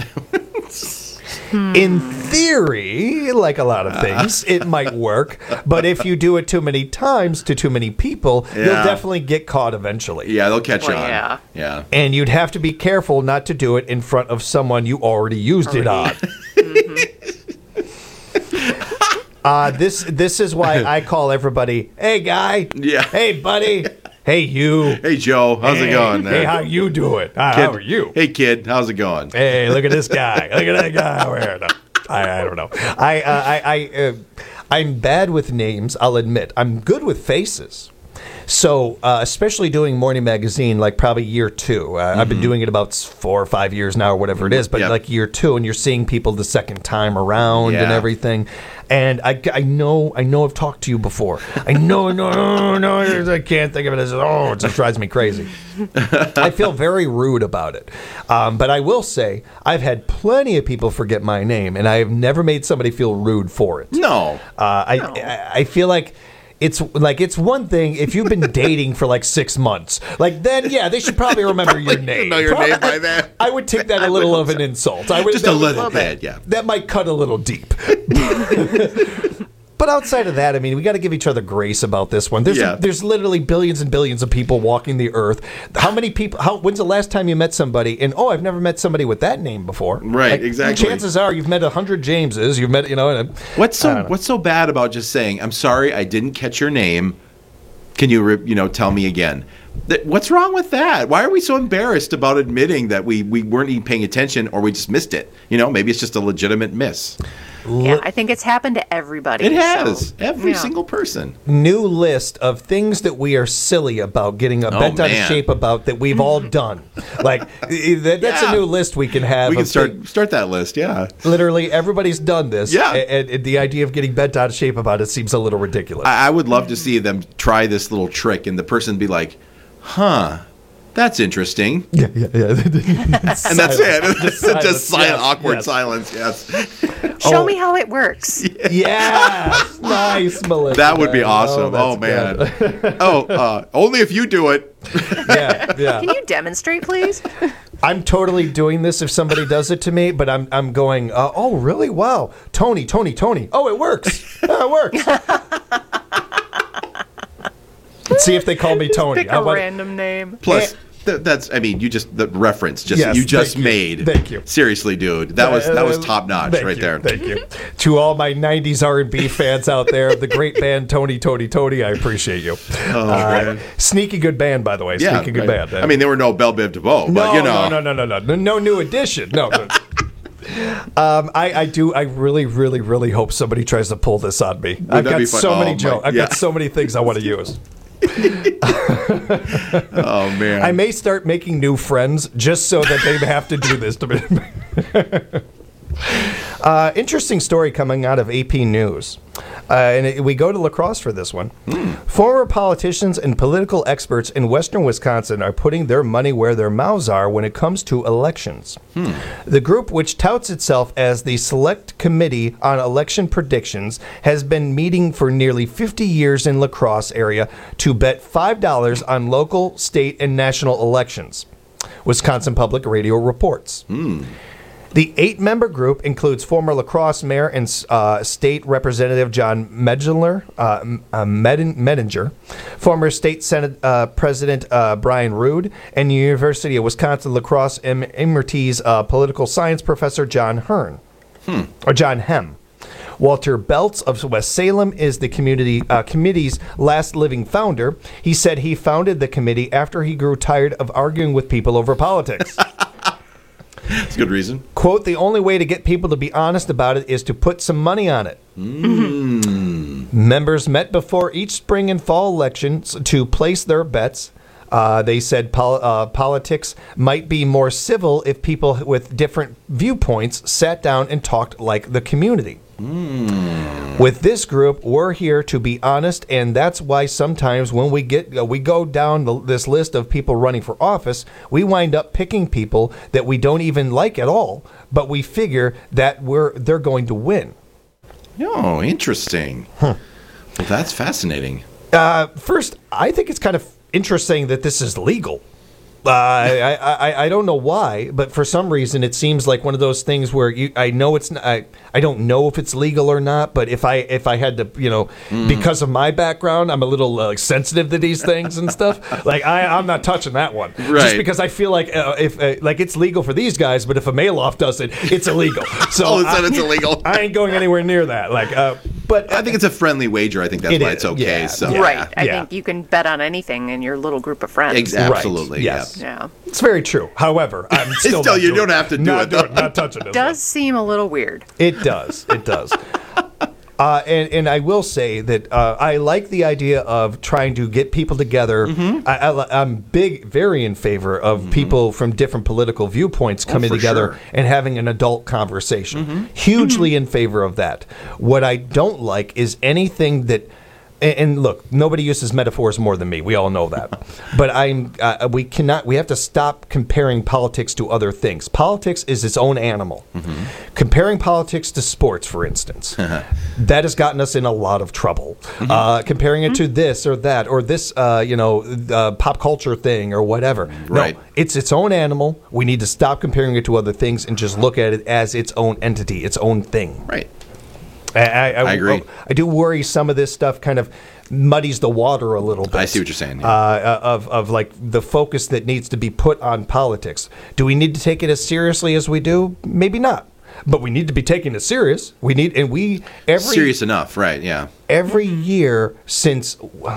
In theory, like a lot of things, it might work. But if you do it too many times to too many people, you'll definitely get caught eventually. Yeah, they'll catch on. Yeah. And you'd have to be careful not to do it in front of someone you already used it on. This is why I call everybody, hey, guy. Yeah. Hey, buddy. Hey, you. Hey, Joe. How's it going? Hey, how you doing? How are you? Hey, kid. How's it going? Hey, look at this guy. Look at that guy over here. No, I don't know. I'm bad with names, I'll admit. I'm good with faces. So, especially doing Morning Magazine, like probably year 2. I've been doing it about 4 or 5 years now or whatever it is, but like year 2, and you're seeing people the second time around and everything. And I know I've talked to you before. I know, I can't think of it as, it just drives me crazy. I feel very rude about it. But I will say, I've had plenty of people forget my name, and I have never made somebody feel rude for it. No. I feel like it's one thing if you've been dating for like 6 months. Like then, they should probably remember your name. Know your name by that. I would take that a little of an insult. Just a little bit, yeah. That might cut a little deep. But outside of that, I mean, we got to give each other grace about this one. There's literally billions and billions of people walking the earth. How many people? When's the last time you met somebody? And I've never met somebody with that name before. Right, exactly. Chances are you've met 100 Jameses. You've met, What's so bad about just saying, "I'm sorry, I didn't catch your name. Can you tell me again?" What's wrong with that? Why are we so embarrassed about admitting that we weren't even paying attention or we just missed it? Maybe it's just a legitimate miss. Yeah, I think it's happened to everybody. It has. Every single person. New list of things that we are silly about, getting bent out of shape about, that we've all done. Like, that's a new list we can have. We can start that list, yeah. Literally, everybody's done this. Yeah. And the idea of getting bent out of shape about it seems a little ridiculous. I would love to see them try this little trick and the person be like, huh, that's interesting. Yeah. And that's it. Just silent, awkward silence, yes. Show me how it works. Yes. Nice, Melissa. That would be awesome. Oh man. Only if you do it. Yeah. Can you demonstrate, please? I'm totally doing this if somebody does it to me, but I'm going, oh, really? Wow. Tony. Oh, it works. It works. Let's see if they call me Tony. Pick a random name. Plus, the reference you just made. Thank you. Seriously, dude, that was top notch there. Thank you. To all my '90s R&B fans out there, the great band Tony, I appreciate you. Oh man, sneaky good band, by the way. Sneaky good band. I mean, there were no Belle Biv DeVoe, but no new edition. No. I really, really, really hope somebody tries to pull this on me. I've got so many jokes. I've got so many things I want to use. Oh, man. I may start making new friends just so that they have to do this to me. Interesting story coming out of AP News. We go to La Crosse for this one. Former politicians and political experts in western Wisconsin are putting their money where their mouths are when it comes to elections. The group, which touts itself as the Select Committee on Election Predictions, has been meeting for nearly 50 years in La Crosse area to bet $5 on local, state, and national elections. Wisconsin Public Radio reports. The 8-member group includes former La Crosse Mayor and State Representative John Medinger, former State Senate President Brian Rude, and University of Wisconsin La Crosse Emeritus political science professor John Hearn, or John Hem. Walter Belts of West Salem is the committee's last living founder. He said he founded the committee after he grew tired of arguing with people over politics. That's a good reason. Quote, the only way to get people to be honest about it is to put some money on it. Members met before each spring and fall elections to place their bets. They said politics might be more civil if people with different viewpoints sat down and talked like the community. With this group, we're here to be honest, and that's why sometimes when we go down this list of people running for office, we wind up picking people that we don't even like at all, but we figure that they're going to win. Oh, interesting. Well, that's fascinating. First, I think it's kind of interesting that this is legal. I don't know why, but for some reason it seems like one of those things where I know it's not, I don't know if it's legal or not, but if I had to, because of my background, I'm a little sensitive to these things and stuff. Like I'm not touching that one, right? Just because I feel like if it's legal for these guys, but if a mail-off does it, it's illegal. So all of a sudden it's illegal. I ain't going anywhere near that. But I think it's a friendly wager. I think that's why it's okay. Yeah, so right. I think you can bet on anything in your little group of friends. Absolutely. Right. Yes. Yeah. It's very true. However, I'm still not you doing don't have to do it. Not touching it. Does seem a little weird. It does. It does. And I will say that I like the idea of trying to get people together. I'm very in favor of people from different political viewpoints coming together and having an adult conversation. Hugely in favor of that. What I don't like is anything that. And look, nobody uses metaphors more than me. We all know that. But we have to stop comparing politics to other things. Politics is its own animal. Comparing politics to sports, for instance, that has gotten us in a lot of trouble. Comparing it to this or that or this, pop culture thing or whatever. Right. No, it's its own animal. We need to stop comparing it to other things and just look at it as its own entity, its own thing. Right. I agree. I do worry some of this stuff kind of muddies the water a little bit. I see what you're saying. Yeah. Of like the focus that needs to be put on politics. Do we need to take it as seriously as we do? Maybe not. But we need to be taking it serious. Serious enough, right? Yeah. Every year since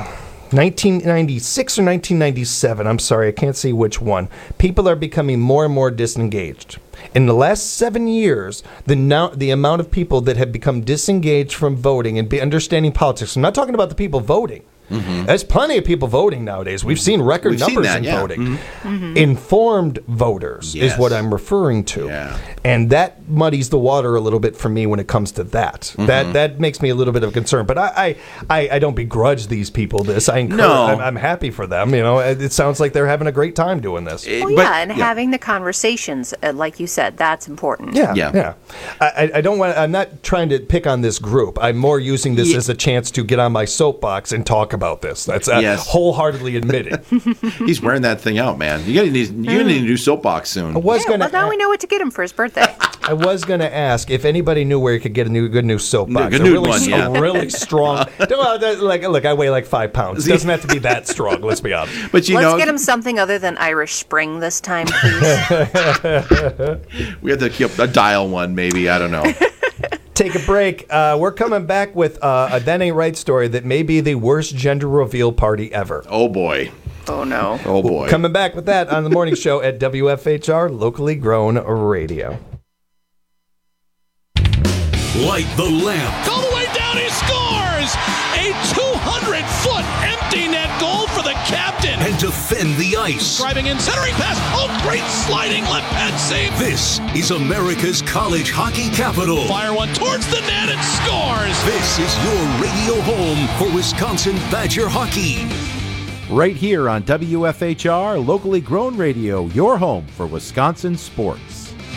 1996 or 1997, I'm sorry, I can't see which one, people are becoming more and more disengaged. In the last 7 years, the amount of people that have become disengaged from voting and understanding politics, I'm not talking about the people voting. There's plenty of people voting nowadays. We've seen record numbers in voting. Informed voters is what I'm referring to. Yeah. And that muddies the water a little bit for me when it comes to that. That makes me a little bit of concern. But I don't begrudge these people this. I'm happy for them. It sounds like they're having a great time doing this. Having the conversations, like you said, that's important. Yeah. I don't want. I'm not trying to pick on this group. I'm more using this as a chance to get on my soapbox and talk about this. That's wholeheartedly admitted. He's wearing that thing out, man. You're gonna need a new soapbox soon. Now we know what to get him for his birthday. I was going to ask if anybody knew where you could get a good new soapbox. A really strong. Look, I weigh like 5 pounds. It doesn't have to be that strong. Let's be honest. But let's get him something other than Irish Spring this time, please. We have to keep a dial one, maybe. I don't know. Take a break. We're coming back with a That Ain't Right story that may be the worst gender reveal party ever. Oh, boy. Oh, no. Oh, boy. Coming back with that on the morning show at WFHR, locally grown radio. Light the lamp. All the way down, he scores! A 200-foot empty net goal for the captain. And defend the ice. Driving in, centering pass. Oh, great sliding left pad save. This is America's college hockey capital. Fire one towards the net and scores. This is your radio home for Wisconsin Badger hockey. Right here on WFHR, locally grown radio, your home for Wisconsin sports.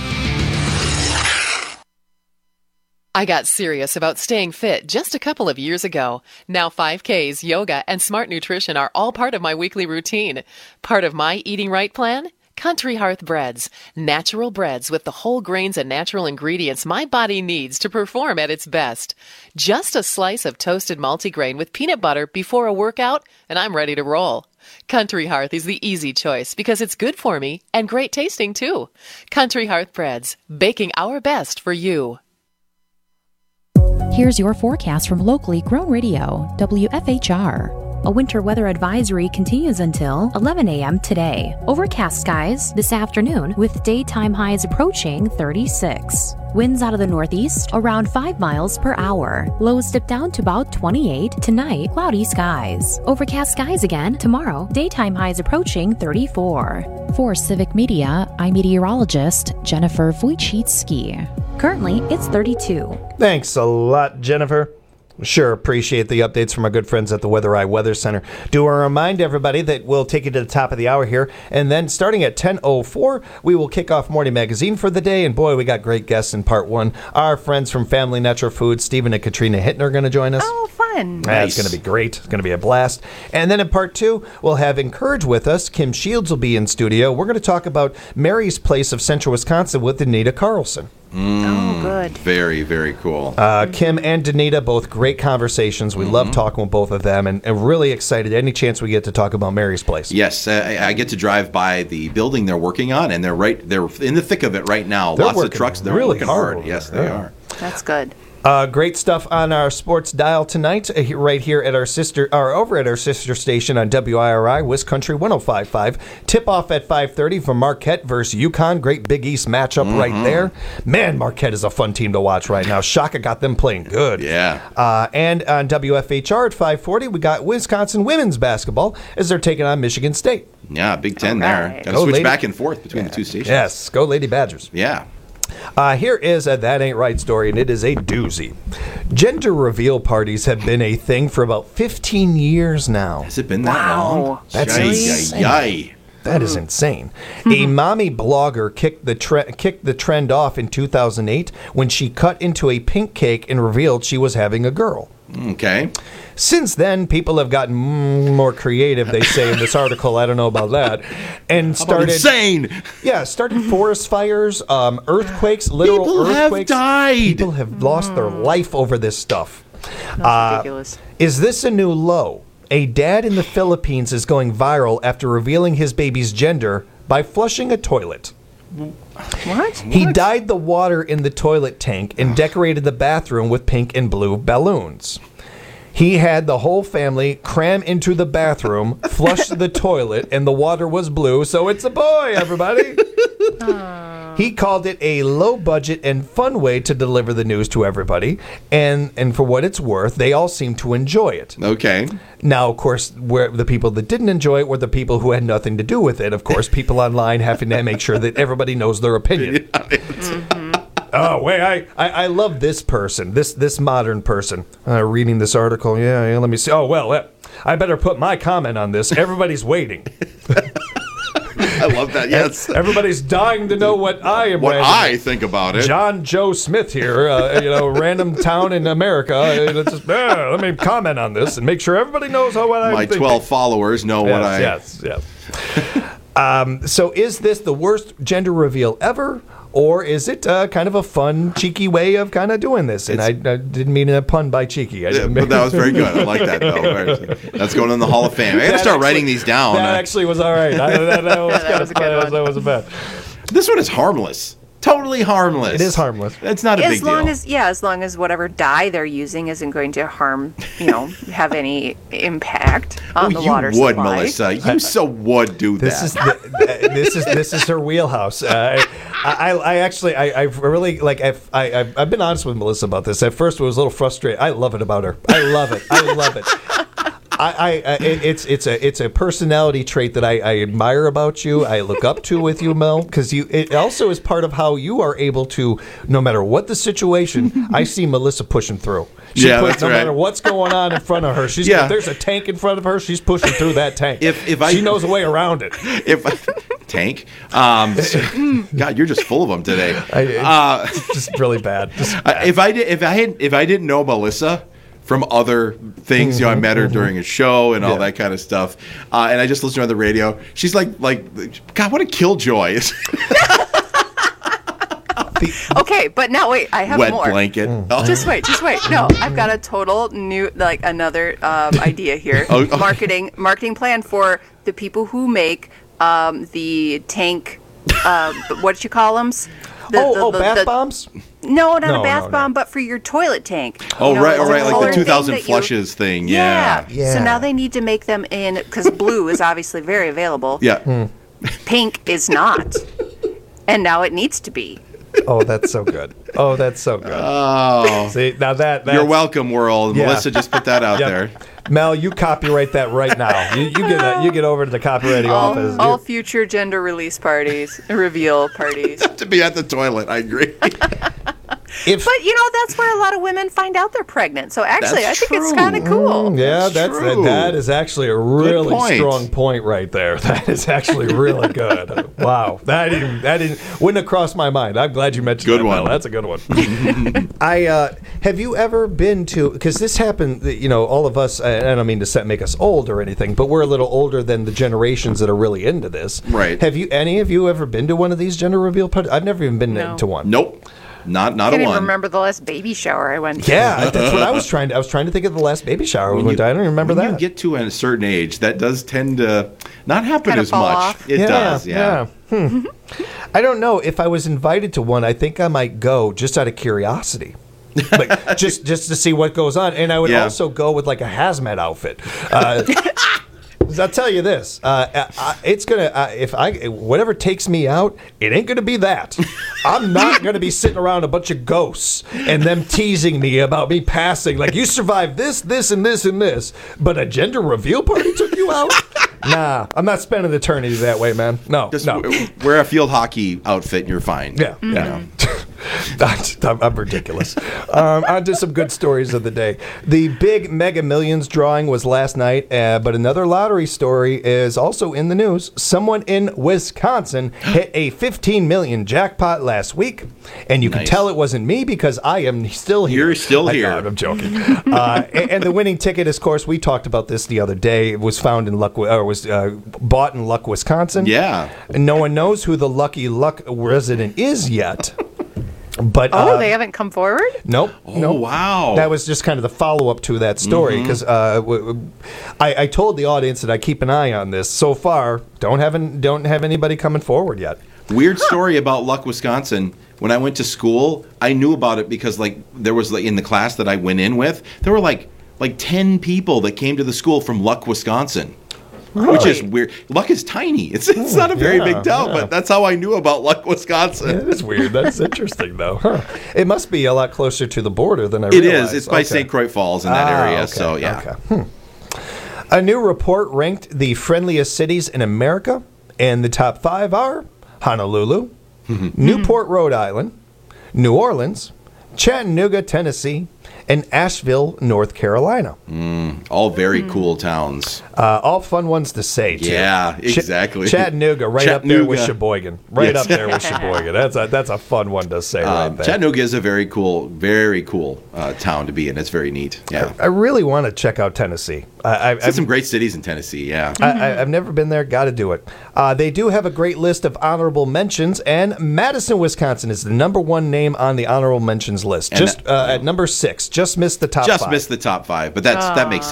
I got serious about staying fit just a couple of years ago. Now 5Ks, yoga, and smart nutrition are all part of my weekly routine. Part of my eating right plan? Country Hearth Breads. Natural breads with the whole grains and natural ingredients my body needs to perform at its best. Just a slice of toasted multigrain with peanut butter before a workout, and I'm ready to roll. Country Hearth is the easy choice because it's good for me and great tasting too. Country Hearth Breads, baking our best for you. Here's your forecast from locally grown radio, WFHR. A winter weather advisory continues until 11 a.m. today. Overcast skies this afternoon with daytime highs approaching 36. Winds out of the northeast around 5 miles per hour. Lows dip down to about 28. Tonight, cloudy skies. Overcast skies again tomorrow. Daytime highs approaching 34. For Civic Media, I'm meteorologist Jennifer Wojcicki. Currently, it's 32. Thanks a lot, Jennifer. Sure, appreciate the updates from our good friends at the Weather Eye Weather Center. Do want to remind everybody that we'll take you to the top of the hour here, and then starting at 10:04, we will kick off Morning Magazine for the day, and boy, we got great guests in part one. Our friends from Family Natural Foods, Stephen and Katrina Hittner, are going to join us. Oh, fun. It's going to be great. It's going to be a blast. And then in part two, we'll have Encourage with us. Kim Shields will be in studio. We're going to talk about Mary's Place of Central Wisconsin with Danita Carlson. Oh, good. Very, very cool. Kim and Danita, both great conversations. We love talking with both of them, and really excited any chance we get to talk about Mary's Place. Yes, I get to drive by the building they're working on, and they're in the thick of it right now. Lots of trucks. They're really working hard. Yes, they are. That's good. Great stuff on our sports dial tonight, right here at over at our sister station on WIRI, Wiscountry 105.5. Tip off at 5:30 for Marquette versus UConn. Great Big East matchup right there. Man, Marquette is a fun team to watch right now. Shaka got them playing good. Yeah. And on WFHR at 5:40, we got Wisconsin women's basketball as they're taking on Michigan State. Yeah, Big Ten there. Got to switch back and forth between the two stations. Yes, go Lady Badgers. Yeah. Here is a That Ain't Right story, and it is a doozy. Gender reveal parties have been a thing for about 15 years now. Has it been that long? That's insane. That is insane. A mommy blogger kicked the trend off in 2008 when she cut into a pink cake and revealed she was having a girl. Okay. Since then, people have gotten more creative, they say in this article. I don't know about that. And started insane. Yeah, started forest fires, earthquakes, literal people earthquakes. Have died. People have lost their life over this stuff. That's ridiculous. Is this a new low? A dad in the Philippines is going viral after revealing his baby's gender by flushing a toilet. What? He dyed the water in the toilet tank and decorated the bathroom with pink and blue balloons. He had the whole family cram into the bathroom, flush the toilet, and the water was blue, so it's a boy, everybody. He called it a low-budget and fun way to deliver the news to everybody, and for what it's worth, they all seem to enjoy it. Okay. Now, of course, where the people that didn't enjoy it were the people who had nothing to do with it. Of course, people online having to make sure that everybody knows their opinion. Oh, wait, I love this person, this modern person. Reading this article, yeah, let me see. Oh, well, I better put my comment on this. Everybody's waiting. I love that, yes. Everybody's dying to know what I am I think about it. John Joe Smith here, random town in America. Let me comment on this and make sure everybody knows what I'm thinking. My 12 followers know what I... Yes. So is this the worst gender reveal ever? Or is it kind of a fun, cheeky way of kind of doing this? And I didn't mean a pun by cheeky. But that was very good. I like that, though. That's going in the Hall of Fame. I got to start writing these down. That actually was all right. That was bad. This one is harmless. Totally harmless. It is harmless. It's not a big deal. As long as whatever dye they're using isn't going to harm, have any impact on the water supply. You would, Melissa. You so would do that. This is her wheelhouse. I've been honest with Melissa about this. At first, it was a little frustrating. I love it about her. I love it. It's a personality trait that I admire about you. I look up to with you, Mel, because it also is part of how you are able to, no matter what the situation, I see Melissa pushing through. That's no right. matter what's going on in front of her, if there's a tank in front of her, she's pushing through that tank. She knows a way around it. Tank? God, you're just full of them today. It's just really bad. If I didn't know Melissa from other things, I met her during a show and all that kind of stuff, and I just listened to her on the radio. She's like, God, what a killjoy! Okay, but now wait, I have wet more. Blanket. Just wait. No, I've got a total new, another idea here. Marketing plan for the people who make the tank. What you call them? Bath bombs? No, not a bath bomb, but for your toilet tank. Right, like the 2000 thing flushes thing. Yeah. So now they need to make them in, because blue is obviously very available. Yeah. Pink is not. And now it needs to be. Oh, that's so good. Oh. See, now that's... You're welcome, world. Yeah. Melissa just put that out there. Mel, you copyright that right now. You get over to the copywriting office. All future gender release parties, reveal parties. To be at the toilet, I agree. But that's where a lot of women find out they're pregnant. So actually, I think it's kind of cool. That is actually a really strong point right there. That is actually really good. Wow, that wouldn't have crossed my mind. I'm glad you mentioned that. Good one. That's a good one. Have you ever been to? Because this happened. All of us. I don't mean to make us old or anything, but we're a little older than the generations that are really into this. Right. Have any of you ever been to one of these gender reveal parties? I've never even been to one. Nope. Not a one. I can't even remember the last baby shower I went to. Yeah, that's what I was trying to. I was trying to think of the last baby shower we went to. I don't remember that. When you get to a certain age, that does tend to not happen kind of as much. Off. It does. Yeah. I don't know if I was invited to one. I think I might go just out of curiosity. just to see what goes on, and I would also go with a hazmat outfit. I'll tell you this: it's gonna whatever takes me out, it ain't gonna be that. I'm not gonna be sitting around a bunch of ghosts and them teasing me about me passing. You survived this, and this, and this, but a gender reveal party took you out. Nah, I'm not spending eternity that way, man. No, just no. Wear a field hockey outfit and you're fine. Yeah, I'm ridiculous. On to some good stories of the day. The big Mega Millions drawing was last night, but another lottery story is also in the news. Someone in Wisconsin hit a $15 million jackpot last week, and you can tell it wasn't me because I am still here. You're still here. I'm joking. And the winning ticket, of course, we talked about this the other day. It was found in bought in Luck, Wisconsin. Yeah. And no one knows who the lucky Luck resident is yet. But they haven't come forward? Nope. Nope. Wow. That was just kind of the follow-up to that story because I told the audience that I keep an eye on this. So far, don't have anybody coming forward yet. Weird story about Luck, Wisconsin. When I went to school, I knew about it because there was in the class that I went in with, there were like 10 people that came to the school from Luck, Wisconsin. Really? Which is weird. Luck is tiny. It's not a very big town, but that's how I knew about Luck, Wisconsin. Yeah, it's weird. That's interesting, though. Huh. It must be a lot closer to the border than I realized. It is. It's by St. Croix Falls in that area. Okay. So, yeah. Okay. A new report ranked the friendliest cities in America, and the top 5 are Honolulu, Newport, Rhode Island, New Orleans, Chattanooga, Tennessee, and Asheville, North Carolina. All very cool towns. All fun ones to say, too. Yeah, exactly. Chattanooga, up there with Sheboygan. Up there with Sheboygan. That's a fun one to say right there. Chattanooga is a very cool town to be in. It's very neat. Yeah. I really want to check out Tennessee. I've some great cities in Tennessee, yeah. I've never been there. Got to do it. They do have a great list of honorable mentions, and Madison, Wisconsin is the number 1 name on the honorable mentions list. At number 6. Just missed the top 5. Just missed the top 5, but that makes sense.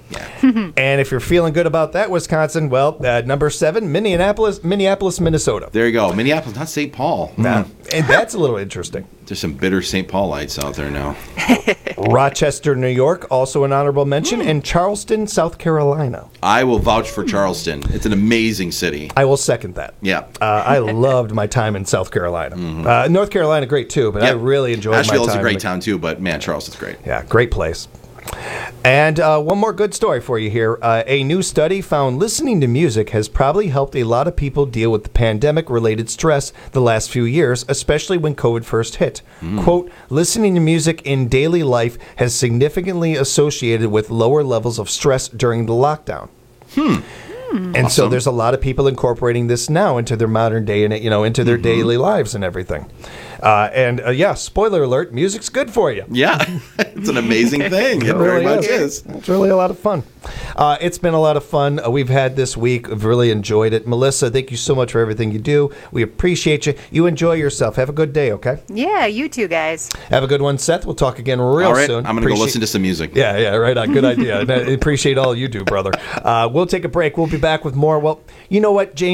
And if you're feeling good about that, Wisconsin, well, number 7, Minneapolis, Minnesota. There you go. Minneapolis, not St. Paul. And that's a little interesting. There's some bitter St. Paulites out there now. Rochester, New York, also an honorable mention, and Charleston, South Carolina. I will vouch for Charleston. It's an amazing city. I will second that. Yeah. I loved my time in South Carolina. North Carolina, great too, but I really enjoyed my time. Asheville's a great town too, but man, Charleston's great. Yeah, great place. And one more good story for you here. A new study found listening to music has probably helped a lot of people deal with the pandemic-related stress the last few years, especially when COVID first hit. Quote, listening to music in daily life has significantly associated with lower levels of stress during the lockdown. And so there's a lot of people incorporating this now into their modern day and into their daily lives and everything. Spoiler alert, music's good for you. Yeah, it's an amazing thing. It very much is. It's really a lot of fun. It's been a lot of fun we've had this week. I've really enjoyed it. Melissa, thank you so much for everything you do. We appreciate you. You enjoy yourself. Have a good day, okay? Yeah, you too, guys. Have a good one, Seth. We'll talk again real soon. I'm going to go listen to some music. Yeah, right on. Good idea. I appreciate all you do, brother. We'll take a break. We'll be back with more. Well, you know what, James?